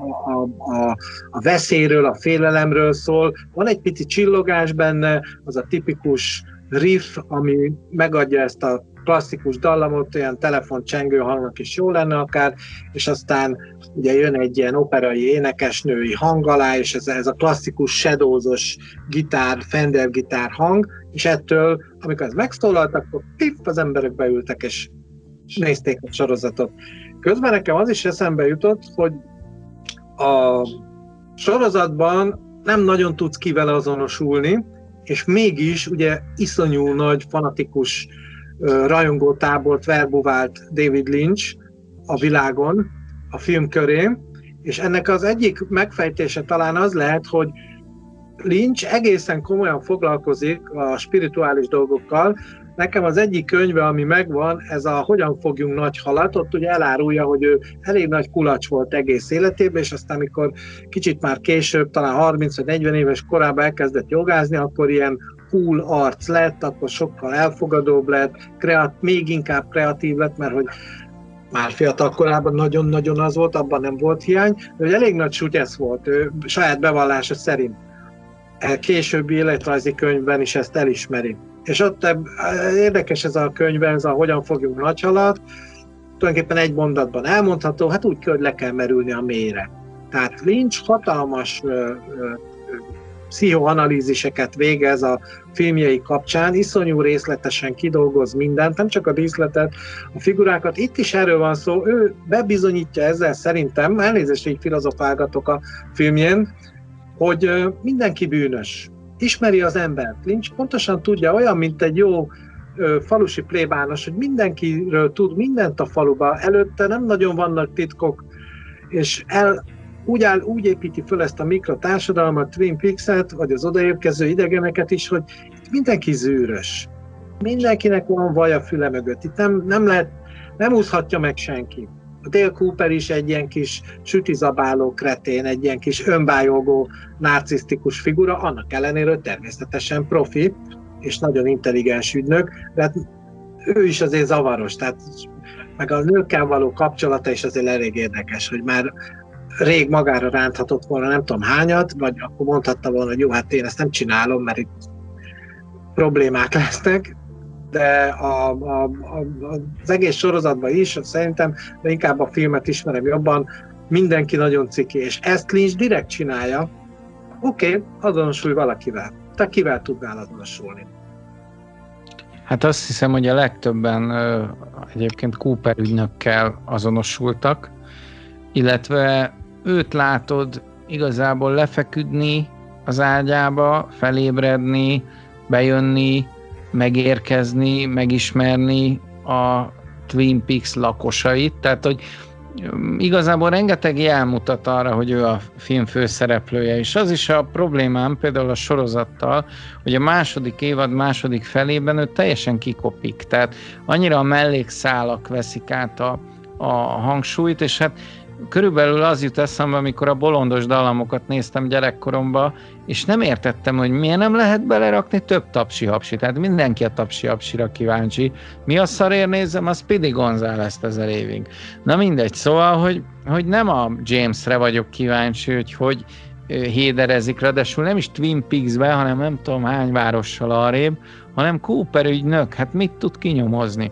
a veszélyről, a félelemről szól. Van egy pici csillogás benne, az a tipikus riff, ami megadja ezt a klasszikus dallamot, olyan telefoncsengő hangnak is jó lenne akár, és aztán ugye jön egy ilyen operai énekesnői hang alá, és ez a klasszikus shadowzos gitár, Fender gitár hang, és ettől, amikor ez megszólalt, akkor az emberek beültek, és nézték a sorozatot. Közben nekem az is eszembe jutott, hogy a sorozatban nem nagyon tudsz kivel azonosulni, és mégis ugye iszonyú nagy fanatikus rajongótábort verbuvált David Lynch a világon, a film köré, és ennek az egyik megfejtése talán az lehet, hogy Lynch egészen komolyan foglalkozik a spirituális dolgokkal. Nekem az egyik könyve, ami megvan, ez a Hogyan fogjunk nagy halat, ott ugye elárulja, hogy ő elég nagy kulacs volt egész életében, és aztán amikor kicsit már később, talán 30 vagy 40 éves korában elkezdett jogázni, akkor ilyen cool arc lett, akkor sokkal elfogadóbb lett, még inkább kreatív lett, mert hogy már fiatal korában nagyon-nagyon az volt, abban nem volt hiány, de hogy elég nagy sutyesz volt, ő saját bevallása szerint. Későbbi életrajzi könyvben is ezt elismeri. És ott érdekes ez a könyv, ez a Hogyan fogjunk nagy halat, tulajdonképpen egy mondatban elmondható, hát úgy, hogy le kell merülni a mélyre. Tehát Lynch hatalmas pszichoanalíziseket végez a filmjei kapcsán, iszonyú részletesen kidolgoz mindent, nem csak a díszletet, a figurákat. Itt is erről van szó, ő bebizonyítja ezzel szerintem, elnézést, így filozofálgatok a filmjén, hogy mindenki bűnös. Ismeri az embert. Lynch pontosan tudja, olyan, mint egy jó falusi plébános, hogy mindenkiről tud mindent a faluba. Előtte nem nagyon vannak titkok, és úgy építi föl ezt a mikrotársadalmat, Twin Peaks-et, vagy az odaérkező idegeneket is, hogy itt mindenki zűrös. Mindenkinek van vaj a füle mögött. Itt nem úszhatja meg senki. A Dale Cooper is egy ilyen kis sütizabáló kretén, egy ilyen kis önbájolgó, narcisztikus figura, annak ellenére, hogy természetesen profi, és nagyon intelligens ügynök, de hát ő is azért zavaros, tehát meg a nőkkel való kapcsolata is azért elég érdekes, hogy már rég magára ránthatott volna nem tudom hányat, vagy akkor mondhatta volna, hogy jó, hát én ezt nem csinálom, mert itt problémák lesznek, de az egész sorozatban is, szerintem, de inkább a filmet ismerem jobban, mindenki nagyon ciki, és ezt Lynch direkt csinálja. Oké, azonosulj valakivel. Te kivel tudnál azonosulni? Hát azt hiszem, hogy a legtöbben egyébként Cooper ügynökkel azonosultak, illetve őt látod igazából lefeküdni az ágyába, felébredni, bejönni, megérkezni, megismerni a Twin Peaks lakosait, tehát hogy igazából rengeteg jel mutat arra, hogy ő a film főszereplője, és az is a problémám például a sorozattal, hogy a második évad második felében ő teljesen kikopik, tehát annyira a mellékszálak veszik át a hangsúlyt, és hát körülbelül az jut eszembe, amikor a bolondos dallamokat néztem gyerekkoromban, és nem értettem, hogy miért nem lehet belerakni több tapsi-hapsi. Tehát mindenki a tapsi-hapsira kíváncsi. Mi a szarért nézem? A Speedy González 1000 évig. Na mindegy, szóval, hogy nem a Jamesre vagyok kíváncsi, hogy héderezik, ráadásul nem is Twin Peaks-be, hanem nem tudom hány várossal arrébb, hanem Cooper ügynök, hát mit tud kinyomozni?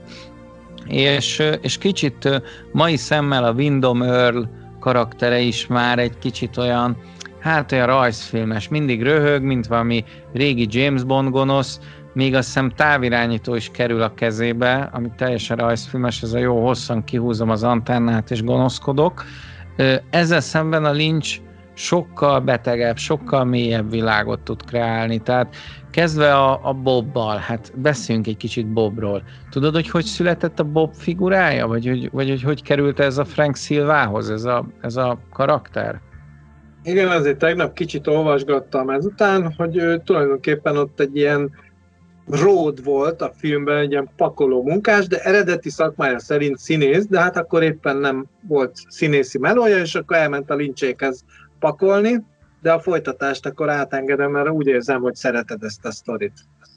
És kicsit mai szemmel a Windom Earl karaktere is már egy kicsit olyan, hát olyan rajzfilmes, mindig röhög, mint valami régi James Bond gonosz, még azt hiszem távirányító is kerül a kezébe, ami teljesen rajzfilmes, ez a jó hosszan kihúzom az antennát és gonoszkodok. Ezzel szemben a Lynch sokkal betegebb, sokkal mélyebb világot tud kreálni, tehát kezdve a Bobbal, hát beszéljünk egy kicsit Bobról. Tudod, hogy született a Bob figurája? Vagy hogy került ez a Frank Silvához, ez a karakter? Igen, azért tegnap kicsit olvasgattam ezután, hogy ő tulajdonképpen ott egy ilyen ród volt a filmben, egy ilyen pakoló munkás, de eredeti szakmája szerint színész, de hát akkor éppen nem volt színészi melója, és akkor elment a Lynchékhez pakolni, de a folytatást akkor átengedem, mert úgy érzem, hogy szereted ezt a sztorit.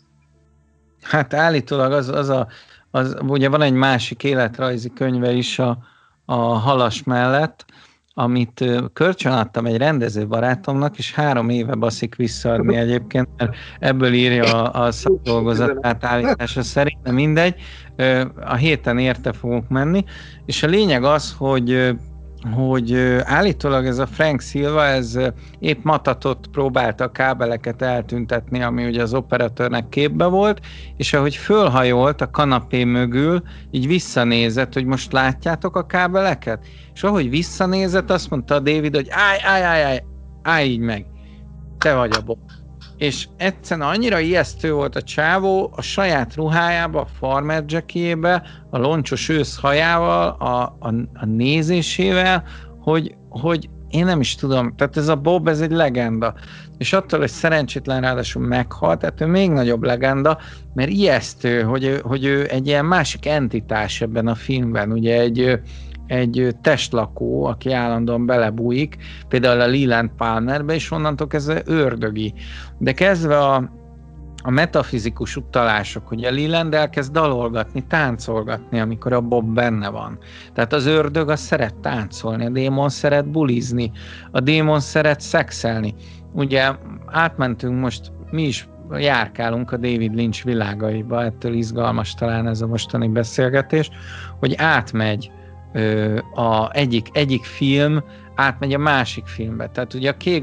Hát állítólag ugye van egy másik életrajzi könyve is a Halas mellett, amit kölcsönadtam egy rendezőbarátomnak, és 3 éve baszik visszaadni egyébként, mert ebből írja a szakdolgozatát állítása szerint, de mindegy, a héten érte fogunk menni, és a lényeg az, hogy állítólag ez a Frank Silva, ez épp matatott próbálta a kábeleket eltüntetni, ami ugye az operatőrnek képbe volt, és ahogy fölhajolt a kanapé mögül, így visszanézett, hogy most látjátok a kábeleket? És ahogy visszanézett, azt mondta a David, hogy állj így meg, te vagy a Bob. és egyszerűen annyira ijesztő volt a csávó a saját ruhájába, a farmer jackjébe, a loncsos őszhajával, a nézésével, hogy én nem is tudom, tehát ez a Bob, ez egy legenda. És attól, hogy szerencsétlen ráadásul meghalt, tehát ő még nagyobb legenda, mert ijesztő, hogy ő egy ilyen másik entitás ebben a filmben, ugye egy testlakó, aki állandóan belebújik, például a Leland Palmerbe, és onnantól kezdve ördögi. De kezdve a metafizikus utalások, hogy a Leland elkezd dalolgatni, táncolgatni, amikor a Bob benne van. Tehát az ördög az szeret táncolni, a démon szeret bulizni, a démon szeret szexelni. Ugye átmentünk most, mi is járkálunk a David Lynch világaiba, ettől izgalmas talán ez a mostani beszélgetés, hogy átmegy egyik film, átmegy a másik filmbe. Tehát ugye a kék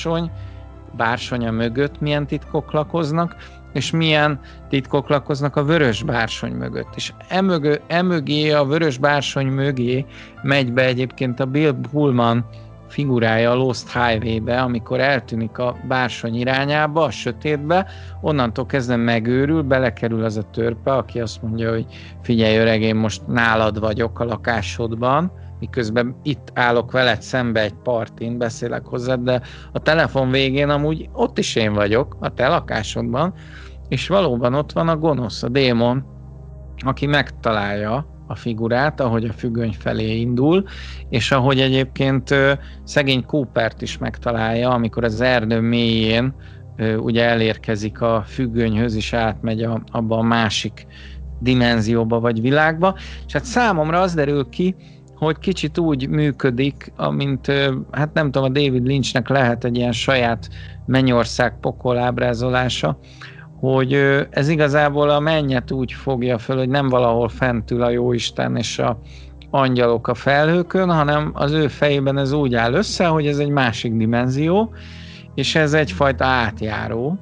bársonya mögött milyen titkok lakoznak, és milyen titkok lakoznak a vörös bársony mögött. És emögé, a vörös bársony mögé megy be egyébként a Bill Pullman figurája a Lost Highway-be, amikor eltűnik a bársony irányába, a sötétbe, onnantól kezdve megőrül, belekerül az a törpe, aki azt mondja, hogy figyelj öreg, én most nálad vagyok a lakásodban, miközben itt állok veled szembe egy partin, beszélek hozzád, de a telefon végén amúgy ott is én vagyok, a te lakásodban, és valóban ott van a gonosz, a démon, aki megtalálja a figurát, ahogy a függöny felé indul, és ahogy egyébként szegény Coopert is megtalálja, amikor az erdő mélyén ugye elérkezik a függönyhöz, és átmegy abba a másik dimenzióba vagy világba, és hát számomra az derül ki, hogy kicsit úgy működik, amint, hát nem tudom, a David Lynchnek lehet egy ilyen saját mennyország pokol ábrázolása, hogy ez igazából a mennyet úgy fogja föl, hogy nem valahol fentül a jóisten és a angyalok a felhőkön, hanem az ő fejében ez úgy áll össze, hogy ez egy másik dimenzió, és ez egyfajta átjáró,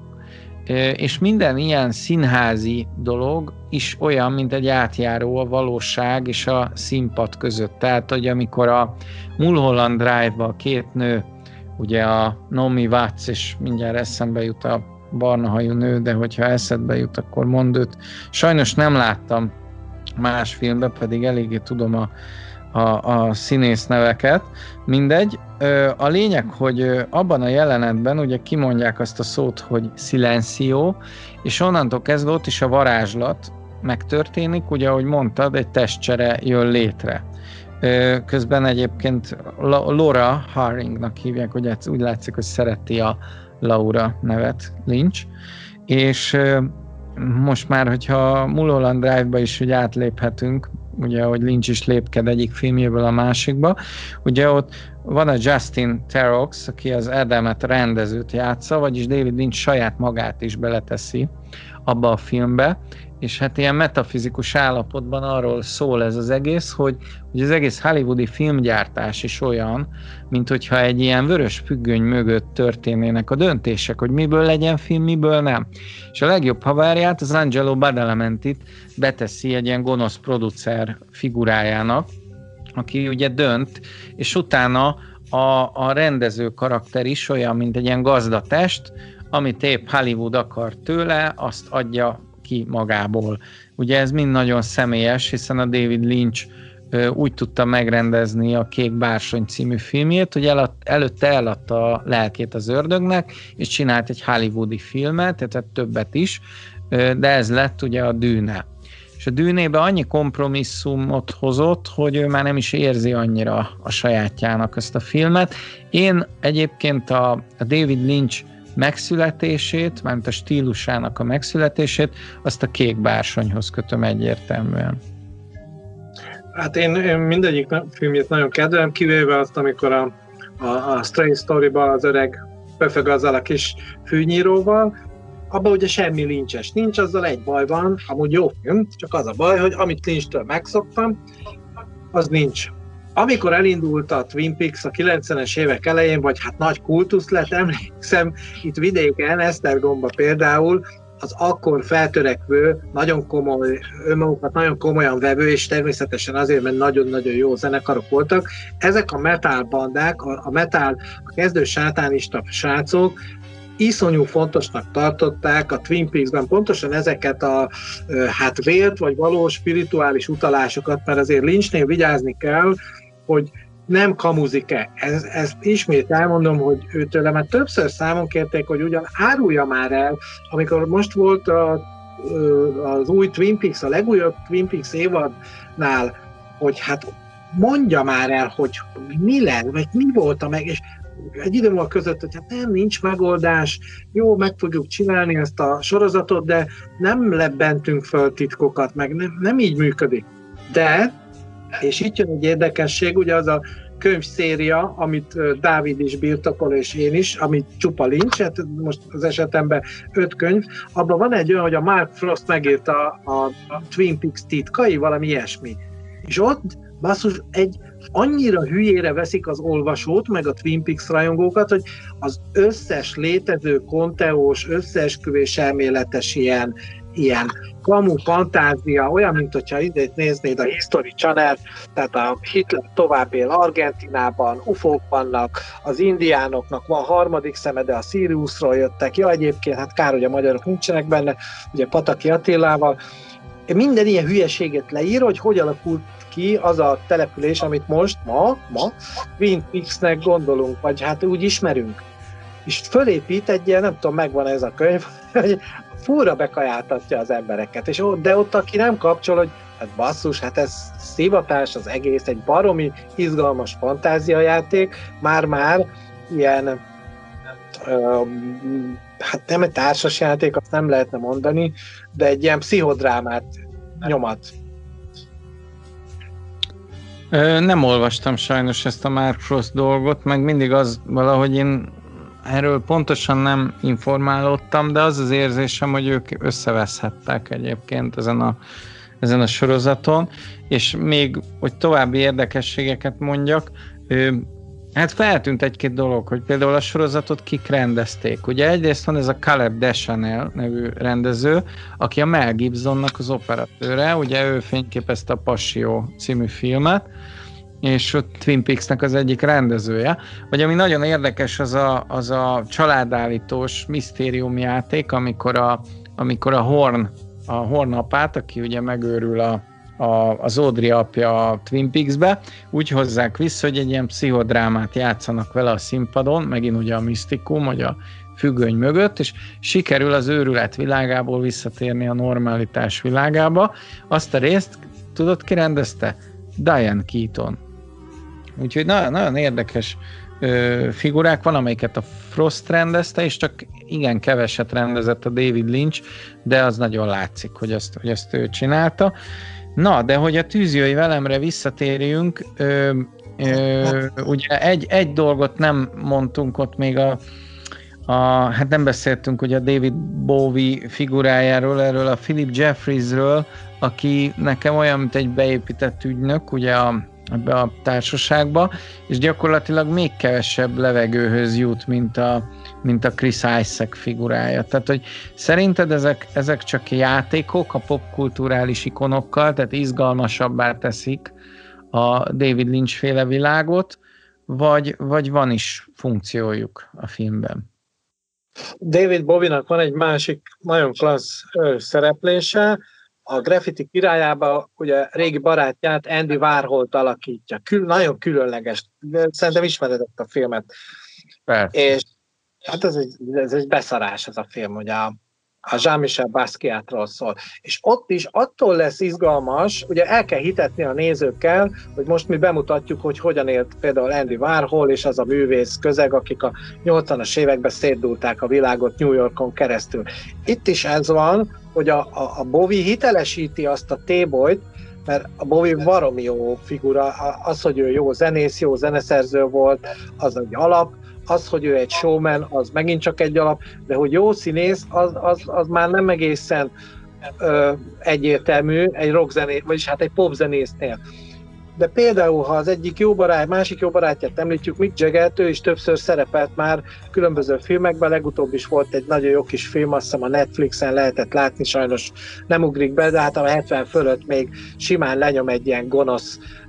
és minden ilyen színházi dolog is olyan, mint egy átjáró a valóság és a színpad között. Tehát, hogy amikor a Mulholland Drive-ba a két nő, ugye a Naomi Watts, és mindjárt eszembe jut a barnahajú nő, de hogyha eszedbe jut, akkor mondd őt. Sajnos nem láttam más filmben, pedig eléggé tudom a színész neveket. Mindegy. A lényeg, hogy abban a jelenetben ugye kimondják azt a szót, hogy silencio, és onnantól kezdve ott is a varázslat megtörténik, ugye ahogy mondtad, egy testcsere jön létre. Közben egyébként Laura Harringnak hívják, hogy úgy látszik, hogy szereti a Laura nevet Lynch, és most már, hogyha Mulholland Drive-ba is ugye átléphetünk, ugye, hogy Lynch is lépked egyik filmjéből a másikba, ugye ott van a Justin Theroux, aki az Adamet a játsza, vagyis David Lynch saját magát is beleteszi abba a filmbe, és hát ilyen metafizikus állapotban arról szól ez az egész, hogy az egész hollywoodi filmgyártás is olyan, mint hogyha egy ilyen vörös függöny mögött történnének a döntések, hogy miből legyen film, miből nem. És a legjobb haverját, az Angelo Badalamenti beteszi egy ilyen gonosz producer figurájának, aki ugye dönt, és utána a rendező karakter is olyan, mint egy ilyen gazdatest, amit épp Hollywood akar tőle, azt adja ki magából. Ugye ez mind nagyon személyes, hiszen a David Lynch úgy tudta megrendezni a Kék bársony című filmjét, hogy előtte eladta a lelkét az ördögnek, és csinált egy hollywoodi filmet, tehát többet is, de ez lett ugye a Dűne. És a Dűnébe annyi kompromisszumot hozott, hogy ő már nem is érzi annyira a sajátjának ezt a filmet. Én egyébként a David Lynch megszületését, mármint a stílusának a megszületését, azt a Kék bársonyhoz kötöm egyértelműen. Hát én mindegyik filmjét nagyon kedvelem, kivéve azt, amikor a Strange Story-ban az öreg pöfög azzal a kis fűnyíróval, abban ugye semmi Lynch-es nincs, azzal egy baj van, amúgy jó film, csak az a baj, hogy amit Lynch-től megszoktam, az nincs. Amikor elindult a Twin Peaks a 90-es évek elején, vagy hát nagy kultusz lett, emlékszem, itt vidéken, Esztergomba például, az akkor feltörekvő, nagyon komoly, önmagukat nagyon komolyan vevő, és természetesen azért, mert nagyon-nagyon jó zenekarok voltak. Ezek a metal bandák, a kezdő sátánista srácok iszonyú fontosnak tartották a Twin Peaks-ben pontosan ezeket a vélt vagy valós spirituális utalásokat, mert azért Lynchnél vigyázni kell, hogy nem kamuzik-e. Ezt ismét elmondom, hogy őtőle már többször számon kérték, hogy ugyan árulja már el, amikor most volt az új Twin Peaks, a legújabb Twin Peaks évadnál, hogy hát mondja már el, hogy mi lett, vagy mi volt meg, és egy idő múlva között, hogy hát nincs megoldás, jó, meg fogjuk csinálni ezt a sorozatot, de nem lebbentünk föl titkokat, meg nem így működik. De, és itt jön egy érdekesség, ugye az a könyvszéria, amit Dávid is birtokol, és én is, amit csupa Lynch, hát most az esetemben 5 könyv, abban van egy olyan, hogy a Mark Frost megírta a Twin Peaks titkai, valami ilyesmi. És ott basszus, annyira hülyére veszik az olvasót, meg a Twin Peaks rajongókat, hogy az összes létező konteós, összeesküvés elméletes ilyen kamu fantázia, olyan, mint hogyha idét néznéd a History Channel, tehát a Hitler tovább él Argentinában, ufók vannak, az indiánoknak van harmadik szeme, de a Siriusról jöttek, ja, egyébként, hát kár, hogy a magyarok nincsenek benne, ugye Pataki Attilával, minden ilyen hülyeséget leír, hogy alakult ki az a település, amit most, ma Twin Peaksnek gondolunk, vagy hát úgy ismerünk. És fölépít egy ilyen, nem tudom, megvan ez a könyv, hogy fúra bekajáltatja az embereket. De ott, aki nem kapcsol, hogy hát basszus, hát ez szivatás az egész, egy baromi izgalmas fantáziajáték, már ilyen, hát nem egy társasjáték, azt nem lehetne mondani, de egy ilyen pszichodrámát nyomat. Nem olvastam sajnos ezt a Mark Frost dolgot, meg mindig az valahogy én erről pontosan nem informálódtam, de az érzésem, hogy ők összeveszhettek egyébként ezen a sorozaton, és még, hogy további érdekességeket mondjak, hát feltűnt egy-két dolog, hogy például a sorozatot kik rendezték. Ugye egyrészt van ez a Caleb Deschanel nevű rendező, aki a Mel Gibsonnak az operatőre, ugye ő fényképezte a Passió című filmet, és a Twin Peaksnek az egyik rendezője. Vagy ami nagyon érdekes, az a családállítós misztériumjáték, amikor a Horn apát, aki ugye megőrül az Audrey apja a Twin Peaksbe, úgy hozzák vissza, hogy egy ilyen pszichodrámát játszanak vele a színpadon, megint ugye a misztikum, vagy a függöny mögött, és sikerül az őrület világából visszatérni a normalitás világába. Azt a részt, tudod, ki rendezte? Diane Keaton. Úgyhogy nagyon érdekes figurák van, amelyiket a Frost rendezte, és csak igen keveset rendezett a David Lynch, de az nagyon látszik, hogy ezt ő csinálta. Na, de hogy a Tűzjöjj velemre visszatérjünk, ugye egy dolgot nem mondtunk ott még hát nem beszéltünk ugye a David Bowie figurájáról, erről a Philip Jeffriesről, aki nekem olyan, mint egy beépített ügynök, ugye ebbe a társaságba, és gyakorlatilag még kevesebb levegőhöz jut, mint a Chris Isaac figurája. Tehát, hogy szerinted ezek csak játékok a popkulturális ikonokkal, tehát izgalmasabbá teszik a David Lynch féle világot, vagy van is funkciójuk a filmben? David Bowie-nak van egy másik nagyon klassz szereplése, a Graffiti királyába ugye régi barátját, Andy Warholt alakítja. Nagyon különleges. Szerintem ismered a filmet. Persze. És hát ez egy beszarás ez a film, ugye a Jean-Michel Basquiatról szól. És ott is attól lesz izgalmas, ugye el kell hitetni a nézőkkel, hogy most mi bemutatjuk, hogy hogyan élt például Andy Warhol és az a művész közeg, akik a 80-as években szétdulták a világot New Yorkon keresztül. Itt is ez van, hogy a Bowie hitelesíti azt a T-boyt, mert a Bowie baromi jó figura, az, hogy ő jó zenész, jó zeneszerző volt, az egy alap, az, hogy ő egy showman, az megint csak egy alap, de hogy jó színész, az már nem egészen egyértelmű egy rockzenész, vagyis hát egy popzenésznél. De például, ha az egyik másik jó barátját említjük, Mick Jaggert, ő is többször szerepelt már különböző filmekben, legutóbb is volt egy nagyon jó kis film, azt hiszem a Netflixen lehetett látni, sajnos nem ugrik be, de hát a 70 fölött még simán lenyom egy ilyen gonosz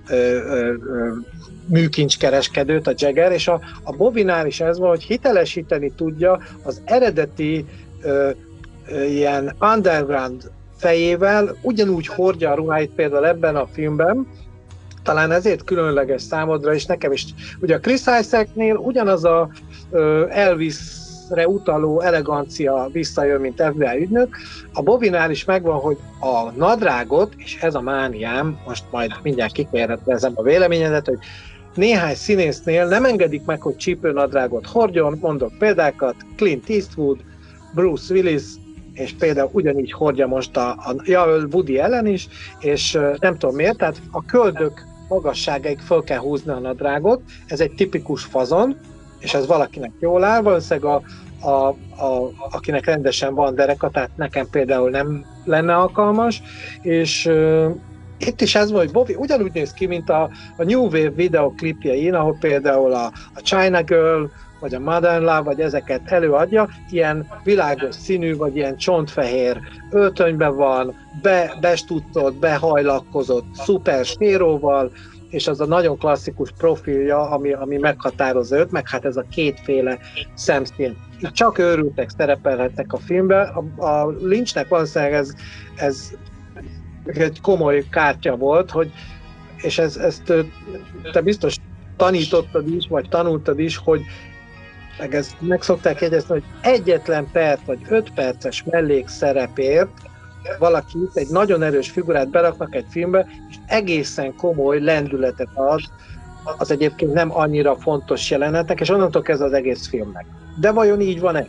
műkincskereskedőt, a Jagger, és a Bobinál is ez van, hogy hitelesíteni tudja az eredeti ilyen underground fejével, ugyanúgy hordja a ruháit például ebben a filmben, talán ezért különleges számodra, és nekem is. Ugye a Chris Isaacnél ugyanaz a Elvisre utaló elegancia visszajön, mint FBI ügynök. A Bobinál is megvan, hogy a nadrágot, és ez a mániám, most majd mindjárt kikérdezzem a véleményedet, hogy néhány színésznél nem engedik meg, hogy csípőnadrágot hordjon, mondok példákat, Clint Eastwood, Bruce Willis, és például ugyanígy hordja most a Woody Allen is, és nem tudom miért, tehát a köldök magasságáig föl kell húzni a nadrágot, ez egy tipikus fazon, és ez valakinek jól áll, valószínűleg akinek rendesen van dereka, tehát nekem például nem lenne alkalmas, és itt is ez van, hogy Bobby ugyanúgy néz ki, mint a New Wave videoklipjein, ahol például a China Girl, vagy a Modern Love, vagy ezeket előadja, ilyen világos színű, vagy ilyen csontfehér öltönyben van, bestuccolt, behajlakkozott, szuper séróval, és az a nagyon klasszikus profilja, ami meghatározza őt, meg hát ez a kétféle szemszín. Itt csak őrültek szerepelhetnek a filmben. A Lynchnek valószínűleg ez egy komoly kártya volt, hogy, és ezt te biztos tanítottad is, vagy tanultad is, hogy meg szokták jegyezni, hogy egyetlen perc, vagy 5 perces mellékszerepért valaki egy nagyon erős figurát beraknak egy filmbe, és egészen komoly lendületet ad az egyébként nem annyira fontos jelenetnek, és onnantól kezdve az egész filmnek. De vajon így van-e?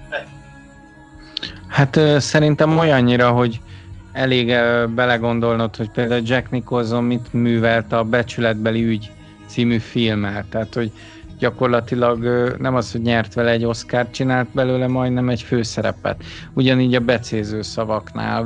Hát szerintem olyannyira, hogy elég belegondolnod, hogy például Jack Nicholson mit művelt a Becsületbeli ügy című filmmel. Tehát, hogy gyakorlatilag nem az, hogy nyert vele egy Oscart, csinált belőle majdnem egy főszerepet. Ugyanígy a becéző szavaknál,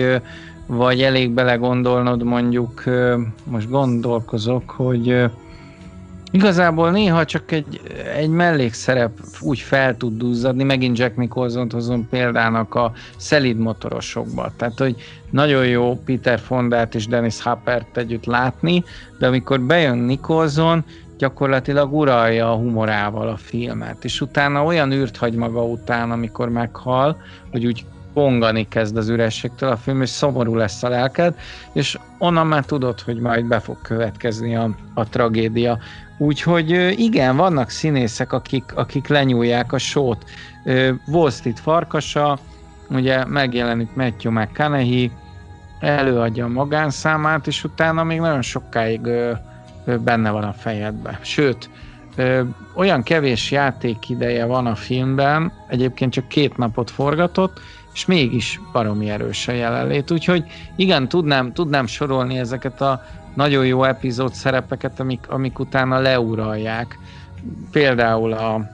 vagy elég belegondolnod mondjuk, most gondolkozok, hogy igazából néha csak egy mellékszerep úgy fel tud duzzadni, megint Jack Nicholsont hozom példának a szelíd motorosokba. Tehát, hogy nagyon jó Peter Fondát és Dennis Hoppert együtt látni, de amikor bejön Nicholson, gyakorlatilag uralja a humorával a filmet, és utána olyan űrt hagy maga után, amikor meghal, hogy úgy pongani kezd az ürességtől a film, és szomorú lesz a lelked, és onnan már tudod, hogy majd be fog következni a tragédia. Úgyhogy igen, vannak színészek, akik lenyúlják a sót. Wall Street farkasa, ugye megjelenik Matthew McConaughey, előadja a magánszámát, és utána még nagyon sokáig benne van a fejedben. Sőt, olyan kevés játékideje van a filmben, egyébként csak 2 napot forgatott, és mégis baromi erős a jelenlét. Úgyhogy igen, tudnám sorolni ezeket a nagyon jó epizód szerepeket, amik utána leuralják. Például a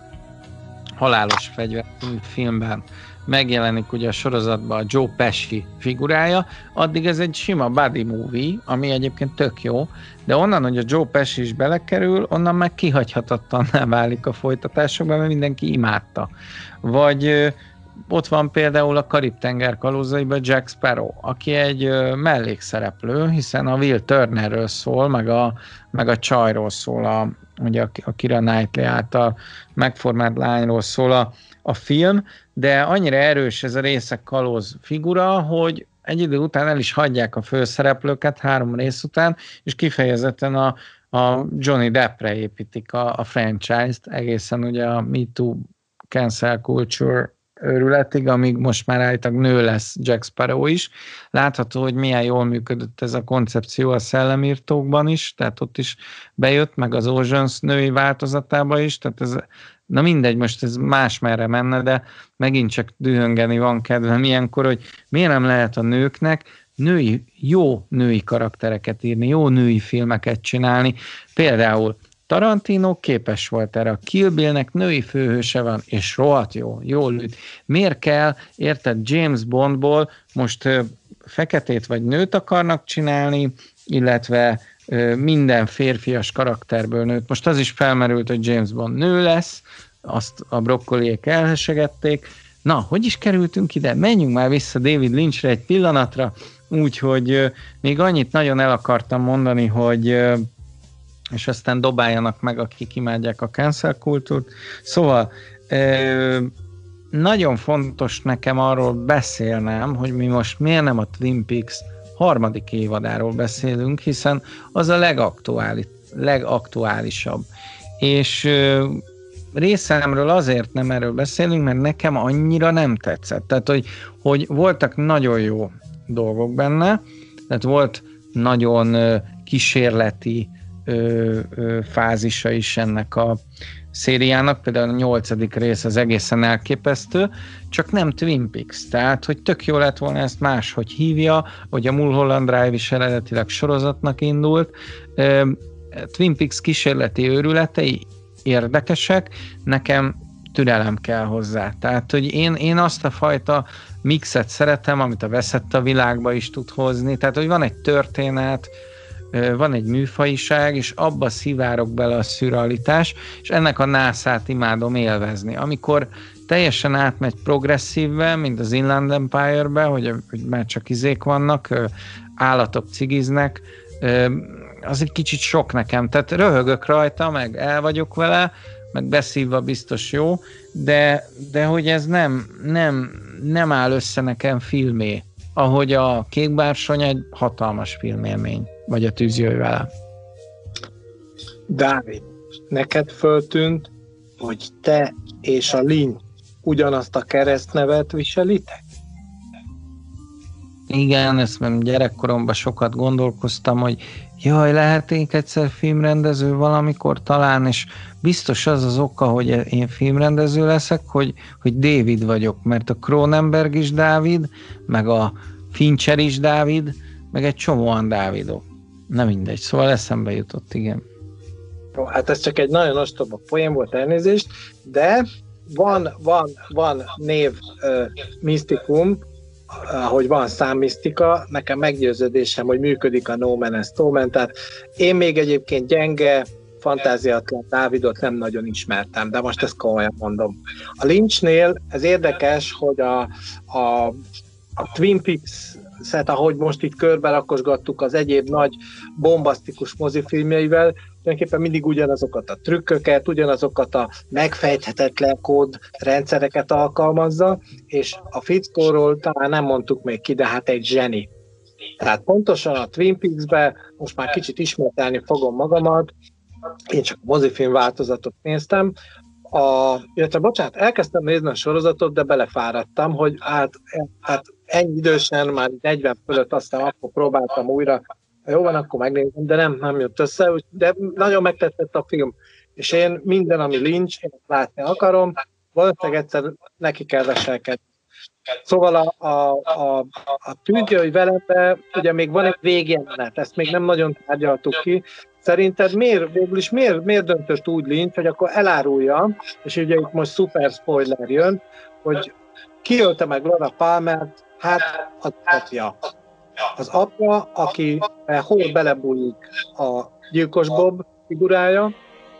Halálos fegyver filmben megjelenik ugye a sorozatban a Joe Pesci figurája, addig ez egy sima buddy movie, ami egyébként tök jó, de onnan, hogy a Joe Pesci is belekerül, onnan meg kihagyhatatlanná válik a folytatásokban, mert mindenki imádta. Vagy ott van például a Karib-tenger kalózaiban Jack Sparrow, aki egy mellékszereplő, hiszen a Will Turnerről szól, meg a csajról szól, ugye a Keira Knightley által megformált lányról szól a film, de annyira erős ez a részek kalóz figura, hogy egy idő után el is hagyják a főszereplőket 3 rész után, és kifejezetten a Johnny Deppre építik a franchise-t, egészen ugye a Me Too cancel culture őrületig, amíg most már állítólag nő lesz Jack Sparrow is. Látható, hogy milyen jól működött ez a koncepció a Szellemírtókban is, tehát ott is bejött, meg az Oceans női változatában is, tehát ez, na mindegy, most ez másmerre menne, de megint csak dühöngeni van kedvem ilyenkor, hogy miért nem lehet a nőknek jó női karaktereket írni, jó női filmeket csinálni. Például Tarantino képes volt erre, a Kill Billnek női főhőse van, és rohadt jól üt. Miért kell, érted, James Bondból most feketét vagy nőt akarnak csinálni, illetve minden férfias karakterből nőt. Most az is felmerült, hogy James Bond nő lesz, azt a brokkoliék elhesegették, Na, hogy is kerültünk ide? Menjünk már vissza David Lynchre egy pillanatra, úgyhogy még annyit nagyon el akartam mondani, hogy és aztán dobáljanak meg, akik imádják a cancel kultúrt. Szóval nagyon fontos nekem arról beszélnem, hogy mi most miért nem a Twin Peaks 3. évadáról beszélünk, hiszen az a legaktuálisabb. És részemről azért nem erről beszélünk, mert nekem annyira nem tetszett. Tehát, hogy voltak nagyon jó dolgok benne, tehát volt nagyon kísérleti fázisa is ennek a szériának, például a 8. rész az egészen elképesztő, csak nem Twin Peaks, tehát, hogy tök jó lett volna ezt máshogy hívja, hogy a Mulholland Drive is eredetileg sorozatnak indult. Twin Peaks kísérleti őrületei érdekesek, nekem türelem kell hozzá. Tehát, hogy én azt a fajta mixet szeretem, amit a Veszett a világba is tud hozni, tehát, hogy van egy történet, van egy műfajiság, és abba szivárok bele a szürrealitás, és ennek a nászát imádom élvezni. Amikor teljesen átmegy progresszívbe, mint az Inland Empire-be, hogy már csak izék vannak, állatok cigiznek, az egy kicsit sok nekem. Tehát röhögök rajta, meg el vagyok vele, meg beszívva biztos jó, de hogy ez nem áll össze nekem filmé, ahogy a Kékbársony egy hatalmas filmélmény, vagy a Tűz jöjj vele. Dávid, neked föltűnt, hogy te és a Lynch ugyanazt a keresztnevet viselitek? Igen, ezt már gyerekkoromban sokat gondolkoztam, hogy jaj, lehetnék egyszer filmrendező valamikor talán, és biztos az az oka, hogy én filmrendező leszek, hogy David vagyok, mert a Cronenberg is Dávid, meg a Fincher is Dávid, meg egy csomóan Dávidok. Nem mindegy, szóval eszembe jutott, igen. Jó, hát ez csak egy nagyon ostoba poén volt, elnézést, de van név misztikum, hogy van számmisztika, nekem meggyőződésem, hogy működik a No Man No Man, tehát én még egyébként gyenge, fantáziatlan Dávidot nem nagyon ismertem, de most ezt komolyan mondom. A Lynchnél ez érdekes, hogy a Twin Peaks-et, ahogy most itt körbe rakosgattuk az egyéb nagy bombasztikus mozifilmjeivel, tulajdonképpen mindig ugyanazokat a trükköket, ugyanazokat a megfejthetetlen kódrendszereket alkalmazza, és a fickóról talán nem mondtuk még ki, de hát egy zseni. Tehát pontosan a Twin Peaks-be, most már kicsit ismételni fogom magamat, én csak a mozifilm változatot néztem, bocsánat, elkezdtem nézni a sorozatot, de belefáradtam, hogy hát ennyi idősen, már 40 fölött, aztán akkor próbáltam újra, jó van, akkor megnézem, de nem jött össze, de nagyon megtetszett a film, és én minden, ami Lynch, én látni akarom, valószínűleg egyszer neki kell veselkedni. Szóval a Tűzjöjj velembe, ugye még van egy végjelenet, ezt még nem nagyon tárgyaltuk ki. Szerinted miért döntött úgy Lynch, hogy akkor elárulja, és ugye itt most szuper spoiler jön, hogy ki ölte meg Laura Palmert? Hát az apja. Az apja, aki hol belebújik a gyilkos Bob figurája,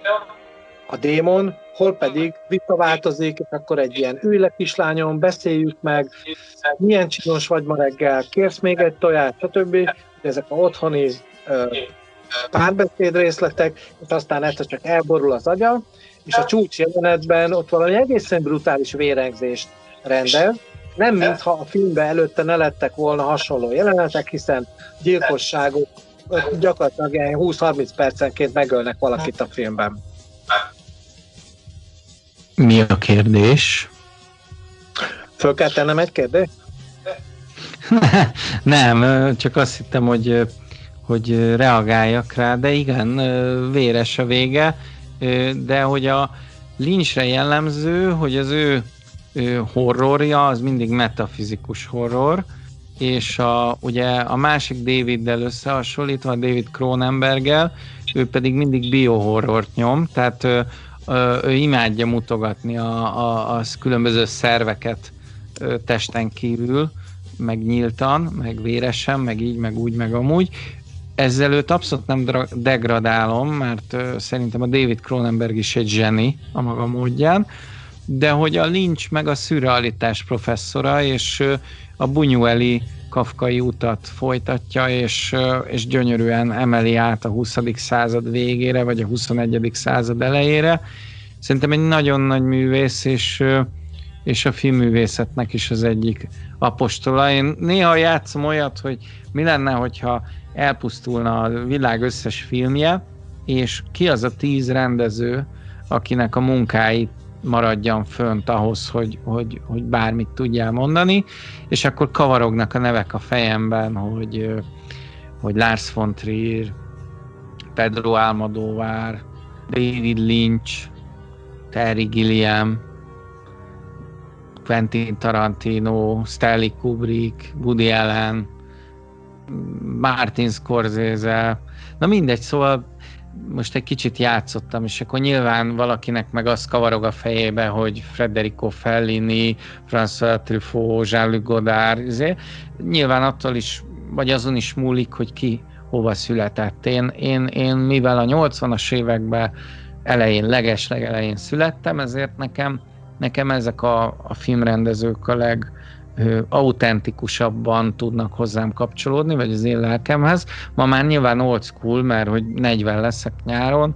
a démon, hol pedig visszaváltozik, és akkor egy ilyen ülj le kislányom, beszéljük meg, milyen csinos vagy ma reggel, kérsz még egy tojást, stb. Ezek a otthoni párbeszéd részletek, és aztán egyszer csak elborul az agya, és a csúcs jelenetben ott valami egészen brutális vérengzést rendel, nem mintha a filmben előtte ne lettek volna hasonló jelenetek, hiszen gyilkosságok gyakorlatilag 20-30 percenként megölnek valakit a filmben. Mi a kérdés? Föl kell tennem egy kérdést? Nem, csak azt hittem, hogy reagáljak rá, de igen, véres a vége, de hogy a Lynchre jellemző, hogy az ő horrorja az mindig metafizikus horror, és ugye a másik Daviddel összehasonlítva, David Cronenberggel, ő pedig mindig biohorrort nyom, tehát ő imádja mutogatni a különböző szerveket testen kívül, meg nyíltan, meg véresen, meg így, meg úgy, meg amúgy. Ezzel őt abszolút nem degradálom, mert szerintem a David Cronenberg is egy zseni a maga módján, de hogy a Lynch meg a szürrealitás professzora, és a Buñueli kafkai utat folytatja, és gyönyörűen emeli át a 20. század végére, vagy a 21. század elejére. Szerintem egy nagyon nagy művész, és a filmművészetnek is az egyik apostola. Én néha játszom olyat, hogy mi lenne, hogyha elpusztulna a világ összes filmje, és ki az a 10 rendező, akinek a munkái maradjan fönt ahhoz, hogy bármit tudjál mondani, és akkor kavarognak a nevek a fejemben, hogy Lars von Trier, Pedro Almodóvar, David Lynch, Terry Gilliam, Quentin Tarantino, Stanley Kubrick, Woody Allen, Martin Scorsese, na mindegy, szóval most egy kicsit játszottam, és akkor nyilván valakinek meg az kavarog a fejébe, hogy Federico Fellini, François Truffaut, Jean-Luc Godard, ezért. Nyilván attól is, vagy azon is múlik, hogy ki hova született. Én mivel a 80-as években legelején születtem, ezért nekem ezek a filmrendezők a autentikusabban tudnak hozzám kapcsolódni, vagy az én lelkemhez. Ma már nyilván old school, mert hogy 40 leszek nyáron,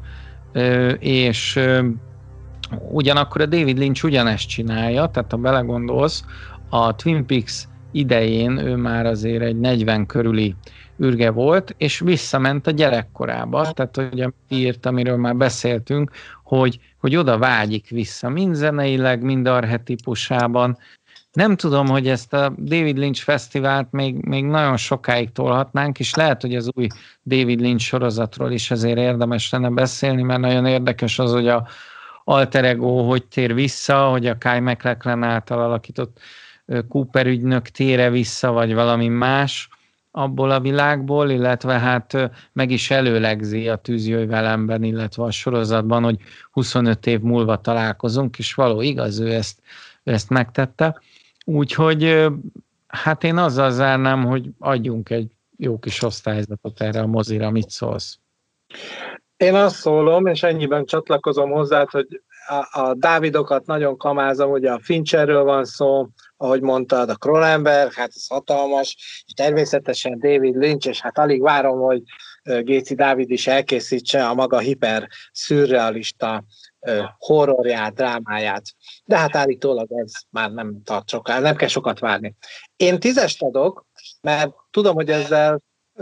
és ugyanakkor a David Lynch ugyanezt csinálja, tehát ha belegondolsz, a Twin Peaks idején ő már azért egy 40 körüli ürge volt, és visszament a gyerekkorába, tehát hogy amit írt, amiről már beszéltünk, hogy oda vágyik vissza, mind zeneileg, mind archetípusában. Nem tudom, hogy ezt a David Lynch fesztivált még nagyon sokáig tolhatnánk, és lehet, hogy az új David Lynch sorozatról is azért érdemes lenne beszélni, mert nagyon érdekes az, hogy a alter ego hogy tér vissza, hogy a Kyle MacLachlan által alakított Cooper ügynök tére vissza, vagy valami más abból a világból, illetve hát meg is előlegzi a Tűz jöjj velemben, illetve a sorozatban, hogy 25 év múlva találkozunk, és való igaz, ő ezt megtette. Úgyhogy hát én azzal zárnám, hogy adjunk egy jó kis osztályzatot erre a mozira. Mit szólsz? Én azt szólom, és ennyiben csatlakozom hozzá, hogy a Dávidokat nagyon kamázom, ugye a Fincherről van szó, ahogy mondtad, a Cronenberg, hát ez hatalmas, és természetesen David Lynch, és hát alig várom, hogy Géci Dávid is elkészítse a maga hiper szürrealista horrorját, drámáját. De hát állítólag ez már nem tart sokáig, nem kell sokat várni. Én 10-est adok, mert tudom, hogy ezzel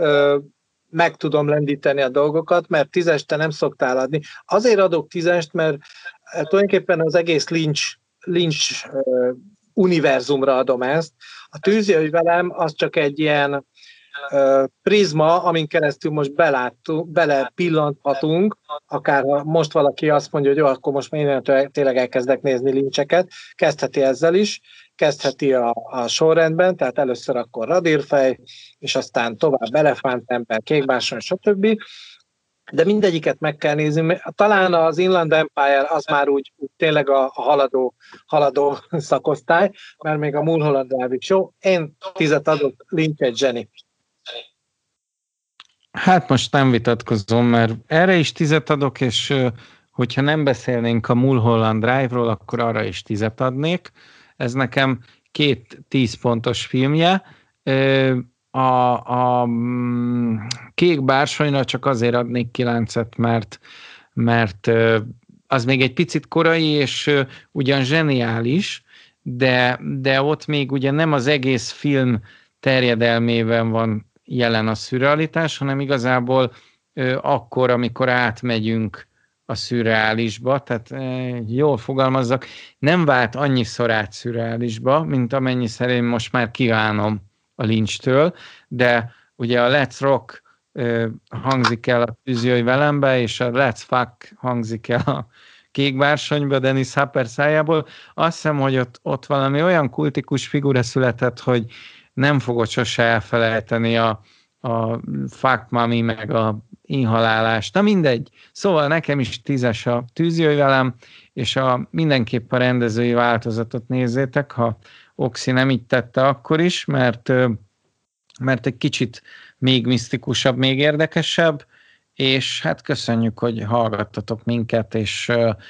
meg tudom lendíteni a dolgokat, mert 10-est te nem szoktál adni. Azért adok 10-est, mert tulajdonképpen az egész Lynch univerzumra adom ezt. A Tűz jöjj velem az csak egy ilyen prizma, amin keresztül most belepillanthatunk, akár ha most valaki azt mondja, hogy jó, akkor most én tényleg elkezdek nézni Lyncheket, kezdheti ezzel is, kezdheti a sorrendben, tehát először akkor Radírfej, és aztán tovább Elefántember, Kékbársony, stb. De mindegyiket meg kell nézni. Talán az Inland Empire az már úgy tényleg a haladó szakosztály, mert még a Mulholland Drive is jó. Én 10-et adok, Lynch egy zseni. Hát most nem vitatkozom, mert erre is 10-et adok, és hogyha nem beszélnénk a Mulholland Drive-ról, akkor arra is 10-et adnék. Ez nekem 2 10 pontos filmje. A Kék bársonyra csak azért adnék 9-et, mert az még egy picit korai, és ugyan zseniális, de ott még ugye nem az egész film terjedelmében van jelen a szürrealitás, hanem igazából akkor, amikor átmegyünk a szürreálisba, tehát jól fogalmazzak, nem vált annyiszor át szürreálisba, mint amennyiszer én most már kívánom a Lynchtől, de ugye a Let's Rock hangzik el a Tűz jöjj velembe, és a Let's Fuck hangzik el a Kék bársonyba, Dennis Hopper szájából. Azt hiszem, hogy ott valami olyan kultikus figura született, hogy nem fogod sose elfelejteni a Fuck Mami, meg a inhalálást. Na mindegy. Szóval nekem is 10-es a Tűz jöjj velem, és mindenképp a rendezői változatot nézzétek, ha Oxy nem így tette akkor is, mert egy kicsit még misztikusabb, még érdekesebb, és hát köszönjük, hogy hallgattatok minket, és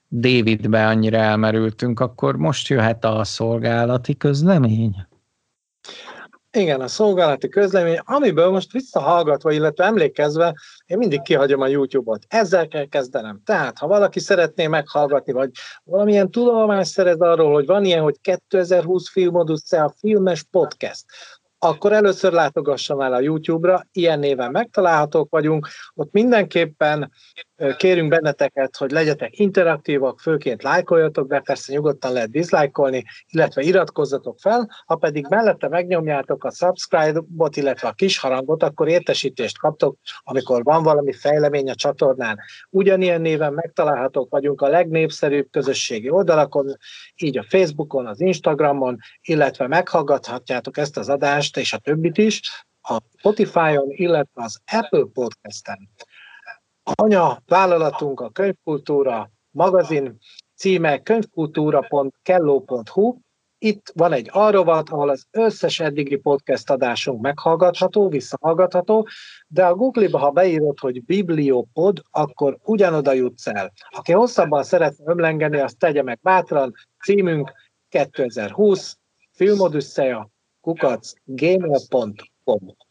Davidbe annyira elmerültünk, akkor most jöhet a szolgálati közlemény. Igen, a szolgálati közlemény, amiből most visszahallgatva, illetve emlékezve, én mindig kihagyom a YouTube-ot. Ezzel kell kezdenem. Tehát, ha valaki szeretné meghallgatni, vagy valamilyen tudomást szerez arról, hogy van ilyen, hogy 2020 Filmodusszea filmes podcast, akkor először látogassam el a YouTube-ra, ilyen néven megtalálhatók vagyunk, ott mindenképpen kérünk benneteket, hogy legyetek interaktívak, főként lájkoljatok, de persze nyugodtan lehet diszlájkolni, illetve iratkozzatok fel, ha pedig mellette megnyomjátok a subscribe-ot, illetve a kis harangot, akkor értesítést kaptok, amikor van valami fejlemény a csatornán. Ugyanilyen néven megtalálhatók vagyunk a legnépszerűbb közösségi oldalakon, így a Facebookon, az Instagramon, illetve meghallgathatjátok ezt az adást, és a többit is, a Spotify-on, illetve az Apple Podcast-en. Anya vállalatunk a Könyvkultúra magazin, címe könyvkultúra.kelló.hu. Itt van egy alrovat, ahol az összes eddigi podcast adásunk meghallgatható, visszahallgatható, de a Google-ba, ha beírod, hogy Bibliopod, akkor ugyanoda jutsz el. Aki hosszabban szeretne ömlengeni, azt tegye meg bátran. Címünk 2020 Filmodusszea @gmail.com.